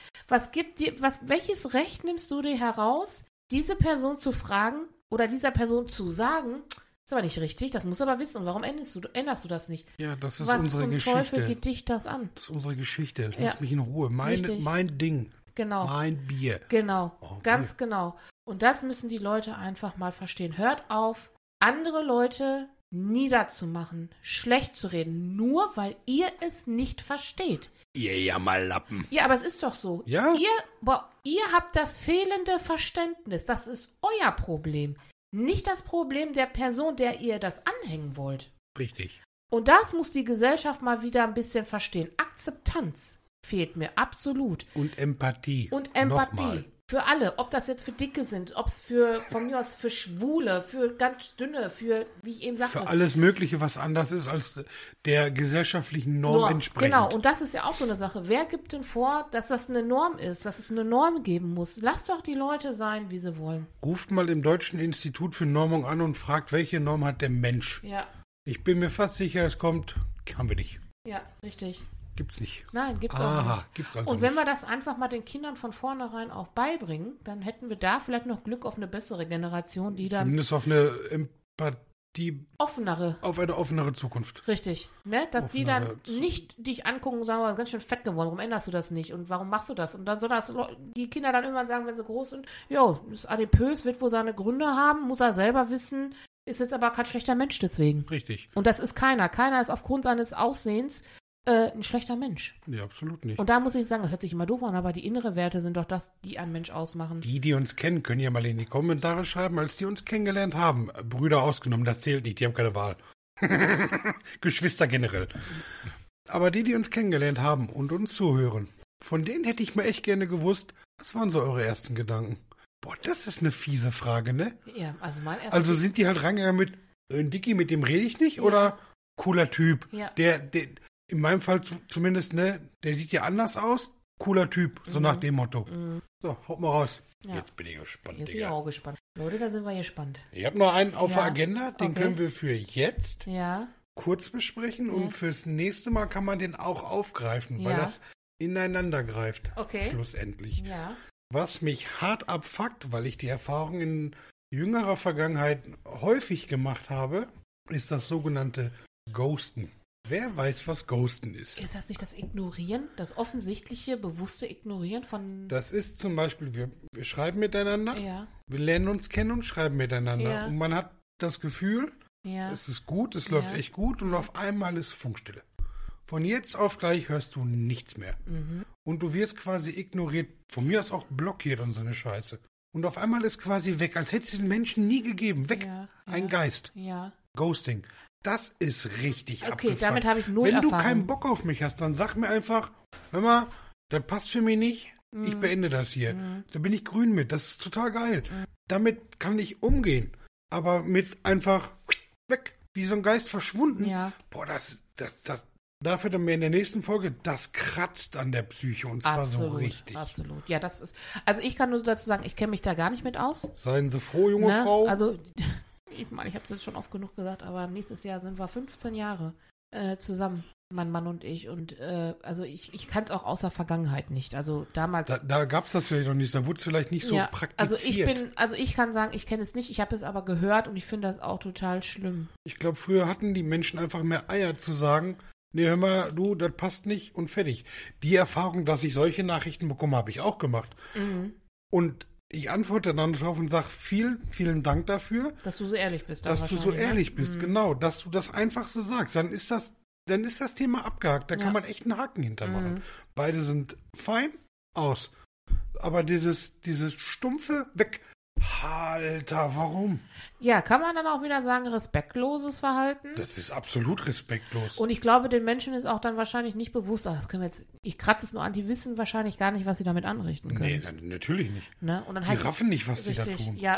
Welches Recht nimmst du dir heraus, diese Person zu fragen oder dieser Person zu sagen, ist aber nicht richtig, das musst du aber wissen. Und warum änderst du das nicht? Ja, das ist unsere Geschichte. Was zum Teufel geht dich das an? Das ist unsere Geschichte. Lass mich in Ruhe. Mein Ding. Genau. Mein Bier. Genau, okay. Ganz genau. Und das müssen die Leute einfach mal verstehen. Hört auf, andere Leute niederzumachen, schlecht zu reden, nur weil ihr es nicht versteht. Ihr Jammerlappen. Ja, aber es ist doch so. Ja? Ihr habt das fehlende Verständnis. Das ist euer Problem. Nicht das Problem der Person, der ihr das anhängen wollt. Richtig. Und das muss die Gesellschaft mal wieder ein bisschen verstehen. Akzeptanz fehlt mir absolut. Und Empathie. Nochmal. Für alle. Ob das jetzt für Dicke sind, ob es von mir aus für Schwule, für ganz Dünne, für, wie ich eben sagte. Für alles Mögliche, was anders ist als der gesellschaftlichen Norm entspricht. Genau, und das ist ja auch so eine Sache. Wer gibt denn vor, dass das eine Norm ist, dass es eine Norm geben muss? Lasst doch die Leute sein, wie sie wollen. Ruft mal im Deutschen Institut für Normung an und fragt, welche Norm hat der Mensch? Ja. Ich bin mir fast sicher, es kommt, haben wir nicht. Ja, richtig. Gibt's nicht. Nein, gibt's auch nicht. Gibt's also und wenn nicht. wir das einfach mal den Kindern von vornherein auch beibringen, dann hätten wir da vielleicht noch Glück auf eine bessere Generation, die dann zumindest auf eine Empathie, auf eine offenere Zukunft. Richtig, ne? Dass die dann nicht dich angucken und sagen, oh, ganz schön fett geworden, warum änderst du das nicht und warum machst du das? Und dann soll das die Kinder dann irgendwann sagen, wenn sie groß sind, jo, ist adipös, wird wohl seine Gründe haben, muss er selber wissen, ist jetzt aber kein schlechter Mensch deswegen. Richtig. Und das ist keiner. Keiner ist aufgrund seines Aussehens ein schlechter Mensch. Nee, absolut nicht. Und da muss ich sagen, das hört sich immer doof an, aber die innere Werte sind doch das, die einen Mensch ausmachen. Die uns kennen, können ja mal in die Kommentare schreiben, als die uns kennengelernt haben. Brüder ausgenommen, das zählt nicht, die haben keine Wahl. Geschwister generell. Aber die uns kennengelernt haben und uns zuhören, von denen hätte ich mal echt gerne gewusst, was waren so eure ersten Gedanken? Boah, das ist eine fiese Frage, ne? Ja, also mein erstes... Also sind die halt rangegangen mit, Dicky, mit dem rede ich nicht? Ja. Oder cooler Typ? Ja. Der, in meinem Fall zumindest, ne, der sieht ja anders aus. Cooler Typ, so nach dem Motto. So, haut mal raus. Ja. Jetzt bin ich gespannt, Jetzt bin ich Digga. auch gespannt. Leute, da sind wir gespannt. Ich habe noch einen auf der Agenda, den okay. können wir für jetzt Ja. kurz besprechen und fürs nächste Mal kann man den auch aufgreifen, weil das ineinander greift. Okay. Schlussendlich. Ja. Was mich hart abfuckt, weil ich die Erfahrung in jüngerer Vergangenheit häufig gemacht habe, ist das sogenannte Ghosten. Wer weiß, was Ghosten ist? Ist das nicht das Ignorieren, das offensichtliche, bewusste Ignorieren von... Das ist zum Beispiel, wir schreiben miteinander, Ja. wir lernen uns kennen und schreiben miteinander. Ja. Und man hat das Gefühl, Ja. es ist gut, es läuft echt gut und auf einmal ist Funkstille. Von jetzt auf gleich hörst du nichts mehr. Und du wirst quasi ignoriert, von mir aus auch blockiert und so eine Scheiße. Und auf einmal ist quasi weg, als hätte es diesen Menschen nie gegeben. Weg. Ja. Ein Geist. Ja. Ghosting. Das ist richtig abgefuckt. Okay, damit habe ich null Wenn Erfahrung. du keinen Bock auf mich hast, dann sag mir einfach, hör mal, das passt für mich nicht, ich beende das hier. Da bin ich grün mit, das ist total geil. Damit kann ich umgehen. Aber mit einfach weg, wie so ein Geist verschwunden. Ja. Boah, das dafür dann mehr in der nächsten Folge, das kratzt an der Psyche und zwar so richtig. Absolut. Ja, das ist... Also ich kann nur dazu sagen, ich kenne mich da gar nicht mit aus. Seien Sie froh, junge Ne? Frau. Also, ich meine, ich habe es jetzt schon oft genug gesagt, aber nächstes Jahr sind wir 15 Jahre zusammen, mein Mann und ich. Und also ich kann es auch aus der Vergangenheit nicht. Also damals... Da gab es das vielleicht noch nicht, da wurde es vielleicht nicht so praktiziert. Also ich kann sagen, ich kenne es nicht, ich habe es aber gehört und ich finde das auch total schlimm. Ich glaube, früher hatten die Menschen einfach mehr Eier zu sagen, nee, hör mal, du, das passt nicht und fertig. Die Erfahrung, dass ich solche Nachrichten bekomme, habe ich auch gemacht. Und ich antworte dann drauf und sage, vielen Dank dafür. Dass du so ehrlich bist. Dass du so ehrlich bist, genau. Dass du das einfach so sagst. Dann ist das Thema abgehakt. Da kann man echt einen Haken hintermachen. Beide sind fein, aus. Aber dieses stumpfe, weg. Alter, warum? Ja, kann man dann auch wieder sagen, respektloses Verhalten? Das ist absolut respektlos. Und ich glaube, den Menschen ist auch dann wahrscheinlich nicht bewusst, das können wir jetzt, ich kratze es nur an, die wissen wahrscheinlich gar nicht, was sie damit anrichten können. Nee, natürlich nicht. Ne? Und dann Die heißt raffen nicht, was richtig, die da tun. Ja.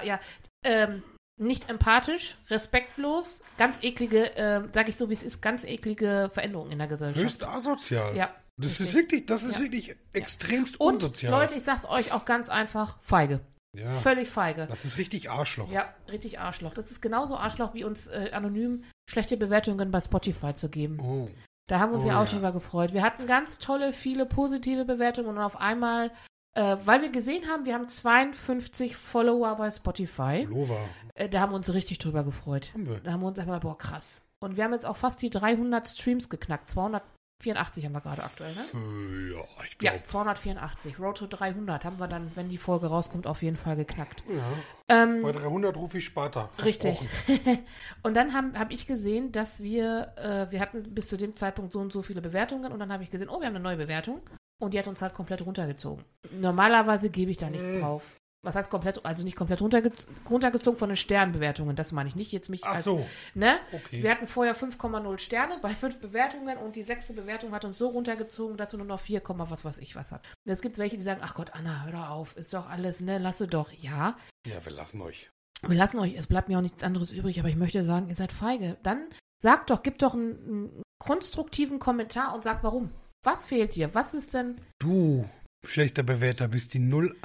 Nicht empathisch, respektlos, ganz eklige, sag ich so wie es ist, ganz eklige Veränderungen in der Gesellschaft. Höchst asozial. Ja. Das richtig. ist wirklich extremst Und unsozial. Leute, ich sag's euch auch ganz einfach, feige. Ja. Völlig feige. Das ist richtig Arschloch. Ja, richtig Arschloch. Das ist genauso Arschloch, wie uns anonym schlechte Bewertungen bei Spotify zu geben. Oh. Da haben wir uns Oh, ja auch ja. drüber gefreut. Wir hatten ganz tolle, viele positive Bewertungen und auf einmal, weil wir gesehen haben, wir haben 52 Follower bei Spotify. Lover. Da haben wir uns richtig drüber gefreut. Haben wir. Da haben wir uns einfach, boah, krass. Und wir haben jetzt auch fast die 300 Streams geknackt. 284 haben wir gerade aktuell, ne? Ja, ich Ja, glaube. 284. Road to 300 haben wir dann, wenn die Folge rauskommt, auf jeden Fall geknackt. Ja. Bei 300 rufe ich Sparta. Richtig. Versprochen. Und dann hab ich gesehen, dass wir hatten bis zu dem Zeitpunkt so und so viele Bewertungen und dann habe ich gesehen, oh, wir haben eine neue Bewertung und die hat uns halt komplett runtergezogen. Normalerweise gebe ich da nichts drauf. Was heißt komplett, also nicht komplett runtergezogen von den Sternbewertungen, das meine ich nicht jetzt mich Ach als, so. ne? Okay. Wir hatten vorher 5,0 Sterne bei 5 Bewertungen und die 6. Bewertung hat uns so runtergezogen, dass wir nur noch 4, was weiß ich was hat. Und es gibt welche, die sagen, ach Gott, Anna, hör doch auf, ist doch alles, ne, lasse doch. Ja, Ja, wir lassen euch. wir lassen euch, es bleibt mir auch nichts anderes übrig, aber ich möchte sagen, ihr seid feige. Dann sagt doch, gib doch einen konstruktiven Kommentar und sagt warum. Was fehlt dir? Was ist denn? Du, schlechter Bewerter, bist die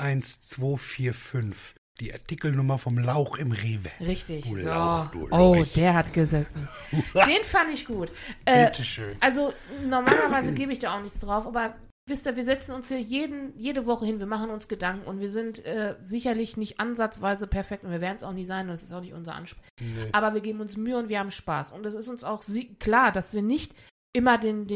01245. Die Artikelnummer vom Lauch im Rewe. Richtig. Du so. Lauch, du Oh, Leuch. der hat gesessen. Den fand ich gut. Bitteschön. Also normalerweise gebe ich da auch nichts drauf, aber wisst ihr, wir setzen uns hier jede Woche hin, wir machen uns Gedanken und wir sind sicherlich nicht ansatzweise perfekt und wir werden es auch nie sein und das ist auch nicht unser Anspruch. Nee. Aber wir geben uns Mühe und wir haben Spaß. Und es ist uns auch klar, dass wir nicht immer den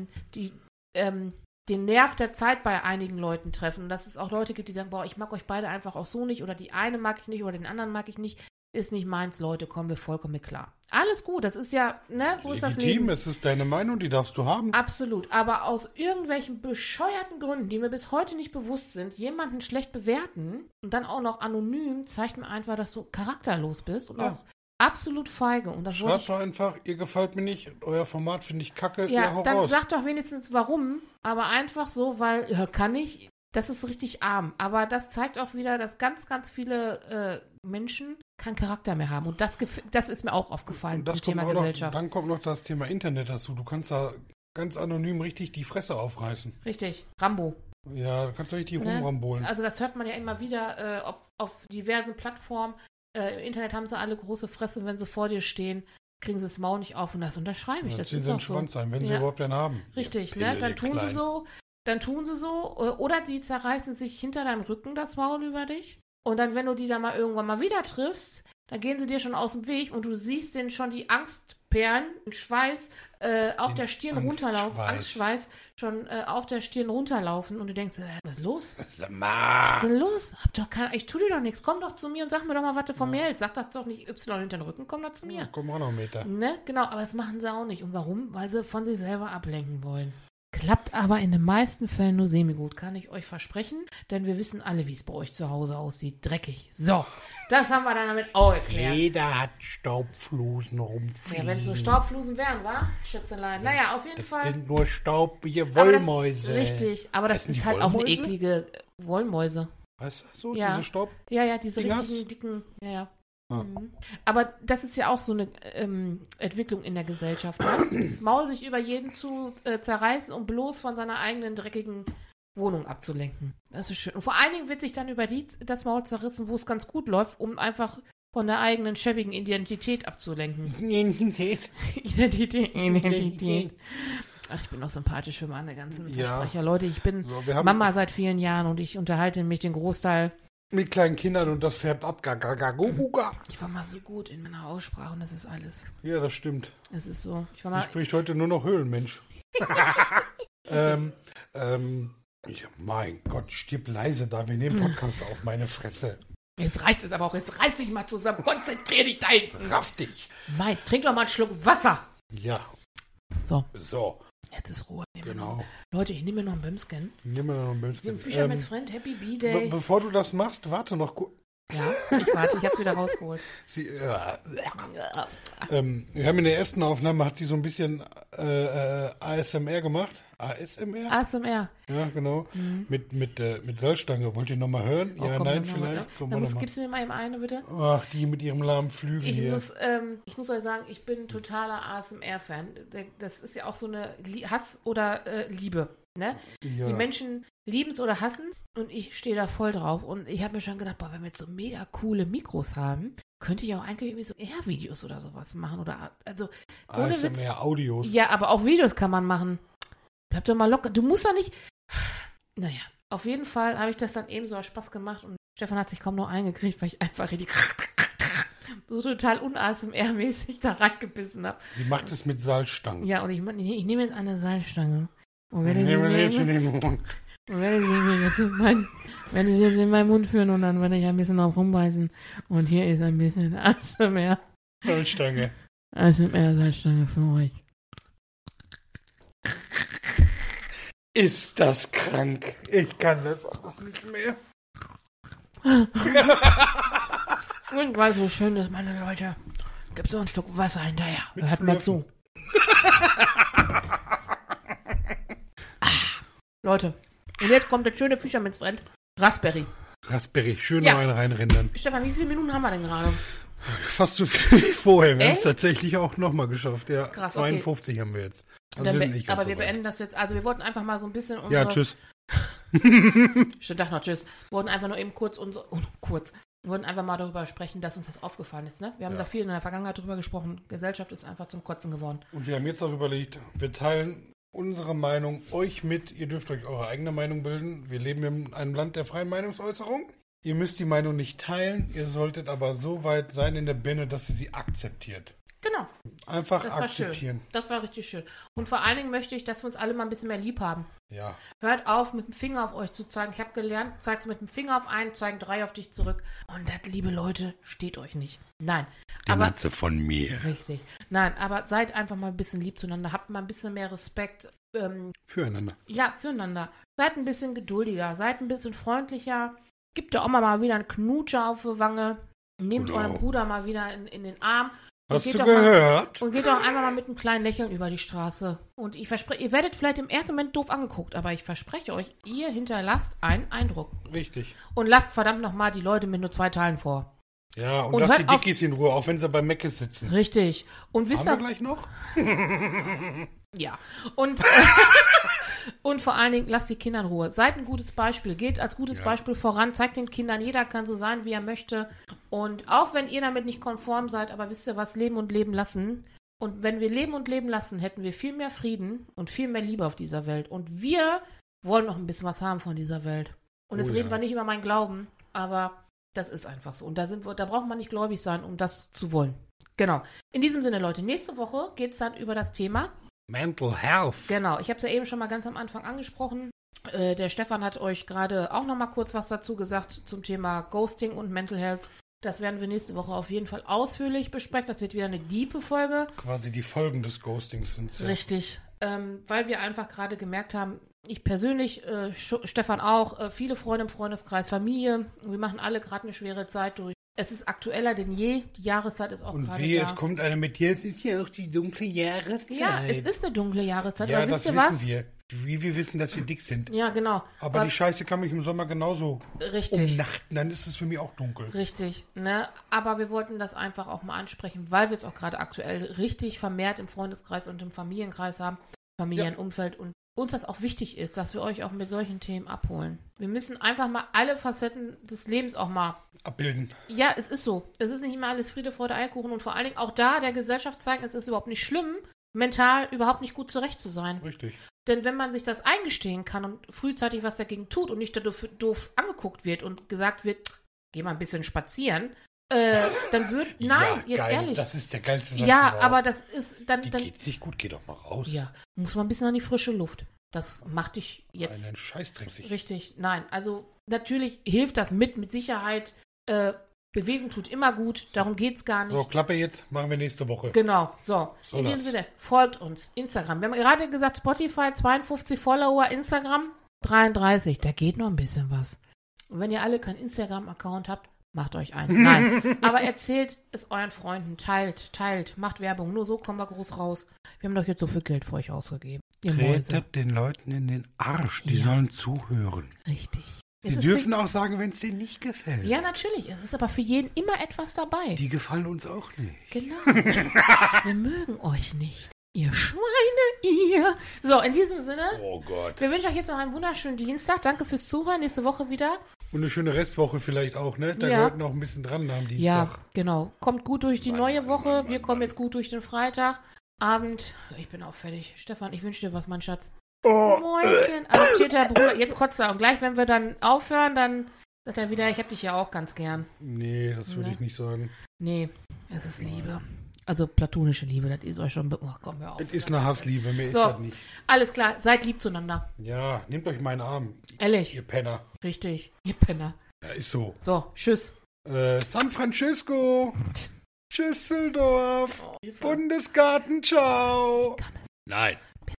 Nerv der Zeit bei einigen Leuten treffen. Und dass es auch Leute gibt, die sagen, boah, ich mag euch beide einfach auch so nicht oder die eine mag ich nicht oder den anderen mag ich nicht. ist nicht meins, Leute, kommen wir vollkommen mit klar. Alles gut, das ist ja, ne, so ist das Legitim, Leben. es ist deine Meinung, die darfst du haben. Absolut, aber aus irgendwelchen bescheuerten Gründen, die mir bis heute nicht bewusst sind, jemanden schlecht bewerten und dann auch noch anonym, zeigt mir einfach, dass du charakterlos bist und auch absolut feige. Und das Schreib doch einfach, ihr gefällt mir nicht, euer Format finde ich kacke, ja, hau dann raus. sag doch wenigstens warum, aber einfach so, weil, ja, kann ich, das ist richtig arm. Aber das zeigt auch wieder, dass ganz, ganz viele Menschen keinen Charakter mehr haben. Und das ist mir auch aufgefallen zum Thema Gesellschaft. Dann kommt noch das Thema Internet dazu. Du kannst da ganz anonym richtig die Fresse aufreißen. Richtig, Rambo. Ja, du kannst da richtig rumrambolen. Also das hört man ja immer wieder auf diversen Plattformen. Im Internet haben sie alle große Fresse, wenn sie vor dir stehen, kriegen sie das Maul nicht auf und das unterschreibe ich. Das ist auch so. Schwanz sein, wenn sie überhaupt einen haben. Richtig, ne? Dann tun sie so. Oder die zerreißen sich hinter deinem Rücken das Maul über dich. Und dann, wenn du die da mal irgendwann mal wieder triffst, dann gehen sie dir schon aus dem Weg und du siehst denen schon die Angstperlen, den Schweiß auf der Stirn runterlaufen. Angstschweiß schon auf der Stirn runterlaufen und du denkst, was ist los? Was ist denn los? Ich tu dir doch nichts. Komm doch zu mir und sag mir doch mal, was du von mir hältst. Sag das doch nicht Y hinter den Rücken, komm doch zu mir. Ja, komm auch noch einen Meter. Ne? Genau, aber das machen sie auch nicht. Und warum? Weil sie von sich selber ablenken wollen. Klappt aber in den meisten Fällen nur semi-gut, kann ich euch versprechen, denn wir wissen alle, wie es bei euch zu Hause aussieht. Dreckig. So, das haben wir dann damit auch erklärt. Jeder hat Staubflusen rumfliegen. Ja, wenn es nur Staubflusen wären, wa? Schätzelein. Naja, auf jeden Fall. Das sind nur Wollmäuse. Richtig, aber das ist halt auch eine eklige Wollmäuse. Weißt du, so Ja. diese Staub? Ja, diese Dingers? richtigen, dicken, ja. Ah. Mhm. Aber das ist ja auch so eine Entwicklung in der Gesellschaft. Ne? Das Maul sich über jeden zu zerreißen, um bloß von seiner eigenen dreckigen Wohnung abzulenken. Das ist schön. Und vor allen Dingen wird sich dann über das Maul zerrissen, wo es ganz gut läuft, um einfach von der eigenen schäbigen Identität abzulenken. Identität. Ach, ich bin auch sympathisch für meine ganzen Versprecher. Leute, ich bin Mama seit vielen Jahren und ich unterhalte mich den Großteil mit kleinen Kindern und das färbt ab. Ich war mal so gut in meiner Aussprache und das ist alles. Ja, das stimmt. Es ist so. Sie spricht heute nur noch Höhlenmensch. Mein Gott, stirb leise da. Wir nehmen Podcast auf, meine Fresse. Jetzt reicht es aber auch. Jetzt reiß dich mal zusammen. Konzentrier dich da hinten. Raff dich. Trink doch mal einen Schluck Wasser. Ja. So. Jetzt ist Ruhe. Genau. Leute, ich nehme mir noch einen Bömscan. Dem Fisherman's Friend, Happy B-Day. Bevor du das machst, warte noch kurz. Ja, ich warte, ich hab's wieder rausgeholt. Wir haben in der ersten Aufnahme, hat sie so ein bisschen ASMR gemacht. ASMR? ASMR. Ja, genau. Mhm. Mit Salzstange. Wollt ihr nochmal hören? Oh, ja, komm, nein, vielleicht? Gibst du mir mal eben eine, bitte? Ach, die mit ihrem lahmen Flügel ich muss euch sagen, ich bin ein totaler ASMR-Fan. Das ist ja auch so eine Hass oder Liebe. Ne? Ja. Die Menschen lieben es oder hassen und ich stehe da voll drauf. Und ich habe mir schon gedacht, wenn wir jetzt so mega coole Mikros haben, könnte ich auch eigentlich irgendwie so Videos oder sowas machen. Oder also ohne Witz. ASMR-Audios. Ja, aber auch Videos kann man machen. Bleib doch mal locker. Du musst doch nicht. Naja, auf jeden Fall habe ich das dann eben so aus Spaß gemacht und Stefan hat sich kaum noch eingekriegt, weil ich einfach richtig so total un-ASMR-mäßig da reingebissen habe. Die macht es mit Salzstangen. Ja, und ich nehme jetzt eine Salzstange. Und werde sie jetzt in meinen Mund führen und dann werde ich ein bisschen drauf rumbeißen. Und hier ist ein bisschen ASMR. Salzstange. ASMR-Salzstange für euch. Ist das krank? Ich kann das auch nicht mehr. Und weil so schön ist, meine Leute, gibt's so ein Stück Wasser hinterher. Hört mal zu. Leute, und jetzt kommt der schöne Fisherman's Friend. Raspberry. Schön noch einen reinrendern. Stefan, wie viele Minuten haben wir denn gerade? Fast so viel wie vorher. Wir haben es tatsächlich auch nochmal geschafft. Ja, krass, 52 haben wir jetzt. Also aber wir beenden das jetzt. Also wir wollten einfach mal so ein bisschen unsere... Ja, tschüss. Ich dachte noch tschüss. Wir wollten einfach nur eben wir wollten einfach mal darüber sprechen, dass uns das aufgefallen ist. Ne? Wir haben da viel in der Vergangenheit drüber gesprochen. Gesellschaft ist einfach zum Kotzen geworden. Und wir haben jetzt auch überlegt, wir teilen unsere Meinung euch mit. Ihr dürft euch eure eigene Meinung bilden. Wir leben in einem Land der freien Meinungsäußerung. Ihr müsst die Meinung nicht teilen. Ihr solltet aber so weit sein in der Birne, dass ihr sie akzeptiert. Genau. Einfach Das war akzeptieren. schön. Das war richtig schön. Und vor allen Dingen möchte ich, dass wir uns alle mal ein bisschen mehr lieb haben. Ja. Hört auf, mit dem Finger auf euch zu zeigen. Ich habe gelernt, zeigst mit dem Finger auf einen, zeigen 3 auf dich zurück. Und das, liebe Leute, steht euch nicht. Nein. Den hat sie von mir. Richtig. Nein, aber seid einfach mal ein bisschen lieb zueinander. Habt mal ein bisschen mehr Respekt. Füreinander. Ja, füreinander. Seid ein bisschen geduldiger. Seid ein bisschen freundlicher. Gebt der Oma mal wieder einen Knutscher auf die Wange. Nehmt Genau. euren Bruder mal wieder in den Arm. Hast geht du doch gehört? Und geht doch einmal mal mit einem kleinen Lächeln über die Straße. Und ich verspreche, ihr werdet vielleicht im ersten Moment doof angeguckt, aber ich verspreche euch, ihr hinterlasst einen Eindruck. Richtig. Und lasst verdammt nochmal die Leute mit nur 2 Teilen vor. Ja, und Und lasst hört die Dickies in Ruhe, auch wenn sie bei Meckes sitzen. Richtig. Und wisst Haben wir ihr, gleich noch? ja. Und vor allen Dingen, lasst die Kinder in Ruhe. Seid ein gutes Beispiel. Geht als gutes Beispiel voran. Zeigt den Kindern, jeder kann so sein, wie er möchte. Und auch wenn ihr damit nicht konform seid, aber wisst ihr was, leben und leben lassen. Und wenn wir leben und leben lassen, hätten wir viel mehr Frieden und viel mehr Liebe auf dieser Welt. Und wir wollen noch ein bisschen was haben von dieser Welt. Und jetzt reden wir nicht über meinen Glauben, aber das ist einfach so. Und da braucht man nicht gläubig sein, um das zu wollen. Genau. In diesem Sinne, Leute, nächste Woche geht es dann über das Thema Mental Health. Genau, ich habe es ja eben schon mal ganz am Anfang angesprochen. Der Stefan hat euch gerade auch noch mal kurz was dazu gesagt zum Thema Ghosting und Mental Health. Das werden wir nächste Woche auf jeden Fall ausführlich besprechen. Das wird wieder eine diepe Folge. Quasi die Folgen des Ghostings sind ja. Richtig, weil wir einfach gerade gemerkt haben, ich persönlich, Stefan auch, viele Freunde im Freundeskreis, Familie, wir machen alle gerade eine schwere Zeit durch. Es ist aktueller denn je, die Jahreszeit ist auch Und gerade wie, da. es kommt einer mit dir, es ist ja auch die dunkle Jahreszeit. Ja, es ist eine dunkle Jahreszeit, Ja, aber das wisst ihr wissen was? wir. Wie wir wissen, dass wir dick sind. Ja, genau. Aber die Scheiße kann mich im Sommer genauso Richtig. umnachten, dann ist es für mich auch dunkel. Richtig, ne? Aber wir wollten das einfach auch mal ansprechen, weil wir es auch gerade aktuell richtig vermehrt im Freundeskreis und im Familienkreis haben, Familienumfeld und uns das auch wichtig ist, dass wir euch auch mit solchen Themen abholen. Wir müssen einfach mal alle Facetten des Lebens auch mal Abbilden. Ja, es ist so. Es ist nicht immer alles Friede, Freude, Eierkuchen und vor allen Dingen auch da der Gesellschaft zeigen, es ist überhaupt nicht schlimm, mental überhaupt nicht gut zurecht zu sein. Richtig. Denn wenn man sich das eingestehen kann und frühzeitig was dagegen tut und nicht doof angeguckt wird und gesagt wird, geh mal ein bisschen spazieren, dann wird, nein, jetzt geil. ehrlich. Das ist der geilste Satz Ja, überhaupt. aber das ist dann, Die geht's nicht gut, geh doch mal raus. ja, muss man ein bisschen an die frische Luft. Das macht dich jetzt Einen Scheißdreck sich. richtig. Nein, also natürlich hilft das mit Sicherheit. Bewegung tut immer gut, darum geht's gar nicht. So, Klappe jetzt, machen wir nächste Woche. Genau, so. So In das. diesem Sinne, folgt uns. Instagram. Wir haben gerade gesagt, Spotify 52 Follower, Instagram 33. Da geht noch ein bisschen was. Und wenn ihr alle keinen Instagram-Account habt, macht euch einen. Nein, aber erzählt es euren Freunden. Teilt, macht Werbung. Nur so kommen wir groß raus. Wir haben doch jetzt so viel Geld für euch ausgegeben. Ihr Mäuse. Tretet den Leuten in den Arsch, die sollen zuhören. Richtig. Sie dürfen auch sagen, wenn es denen nicht gefällt. Ja, natürlich. Es ist aber für jeden immer etwas dabei. Die gefallen uns auch nicht. Genau. Wir mögen euch nicht. Ihr Schweine, ihr. So, in diesem Sinne, Oh Gott. wir wünschen euch jetzt noch einen wunderschönen Dienstag. Danke fürs Zuhören. Nächste Woche wieder. Und eine schöne Restwoche vielleicht auch, ne? Da Ja. gehört noch ein bisschen dran am Dienstag. Ja, genau. Kommt gut durch die neue Woche. Wir kommen jetzt gut durch den Freitag. Abend. Ich bin auch fertig. Stefan, ich wünsche dir was, mein Schatz. Oh. Mäuschen. Adoptierter Bruder. Jetzt kotzt er. Und gleich, wenn wir dann aufhören, dann sagt er wieder, ich hab dich ja auch ganz gern. Nee, das würde Ne? ich nicht sagen. Nee, es ist Liebe. Also platonische Liebe, das ist euch schon... Oh, komm, hör auf. Es ist eine Hassliebe, mehr ist So. das nicht. Alles klar, seid lieb zueinander. Ja, nehmt euch meinen Arm, Ehrlich. ihr Penner. Richtig. Ihr Penner. Ja, ist so. So, tschüss. San Francisco. Düsseldorf. Oh, Hilfe. Bundesgarten, ciao. Nein.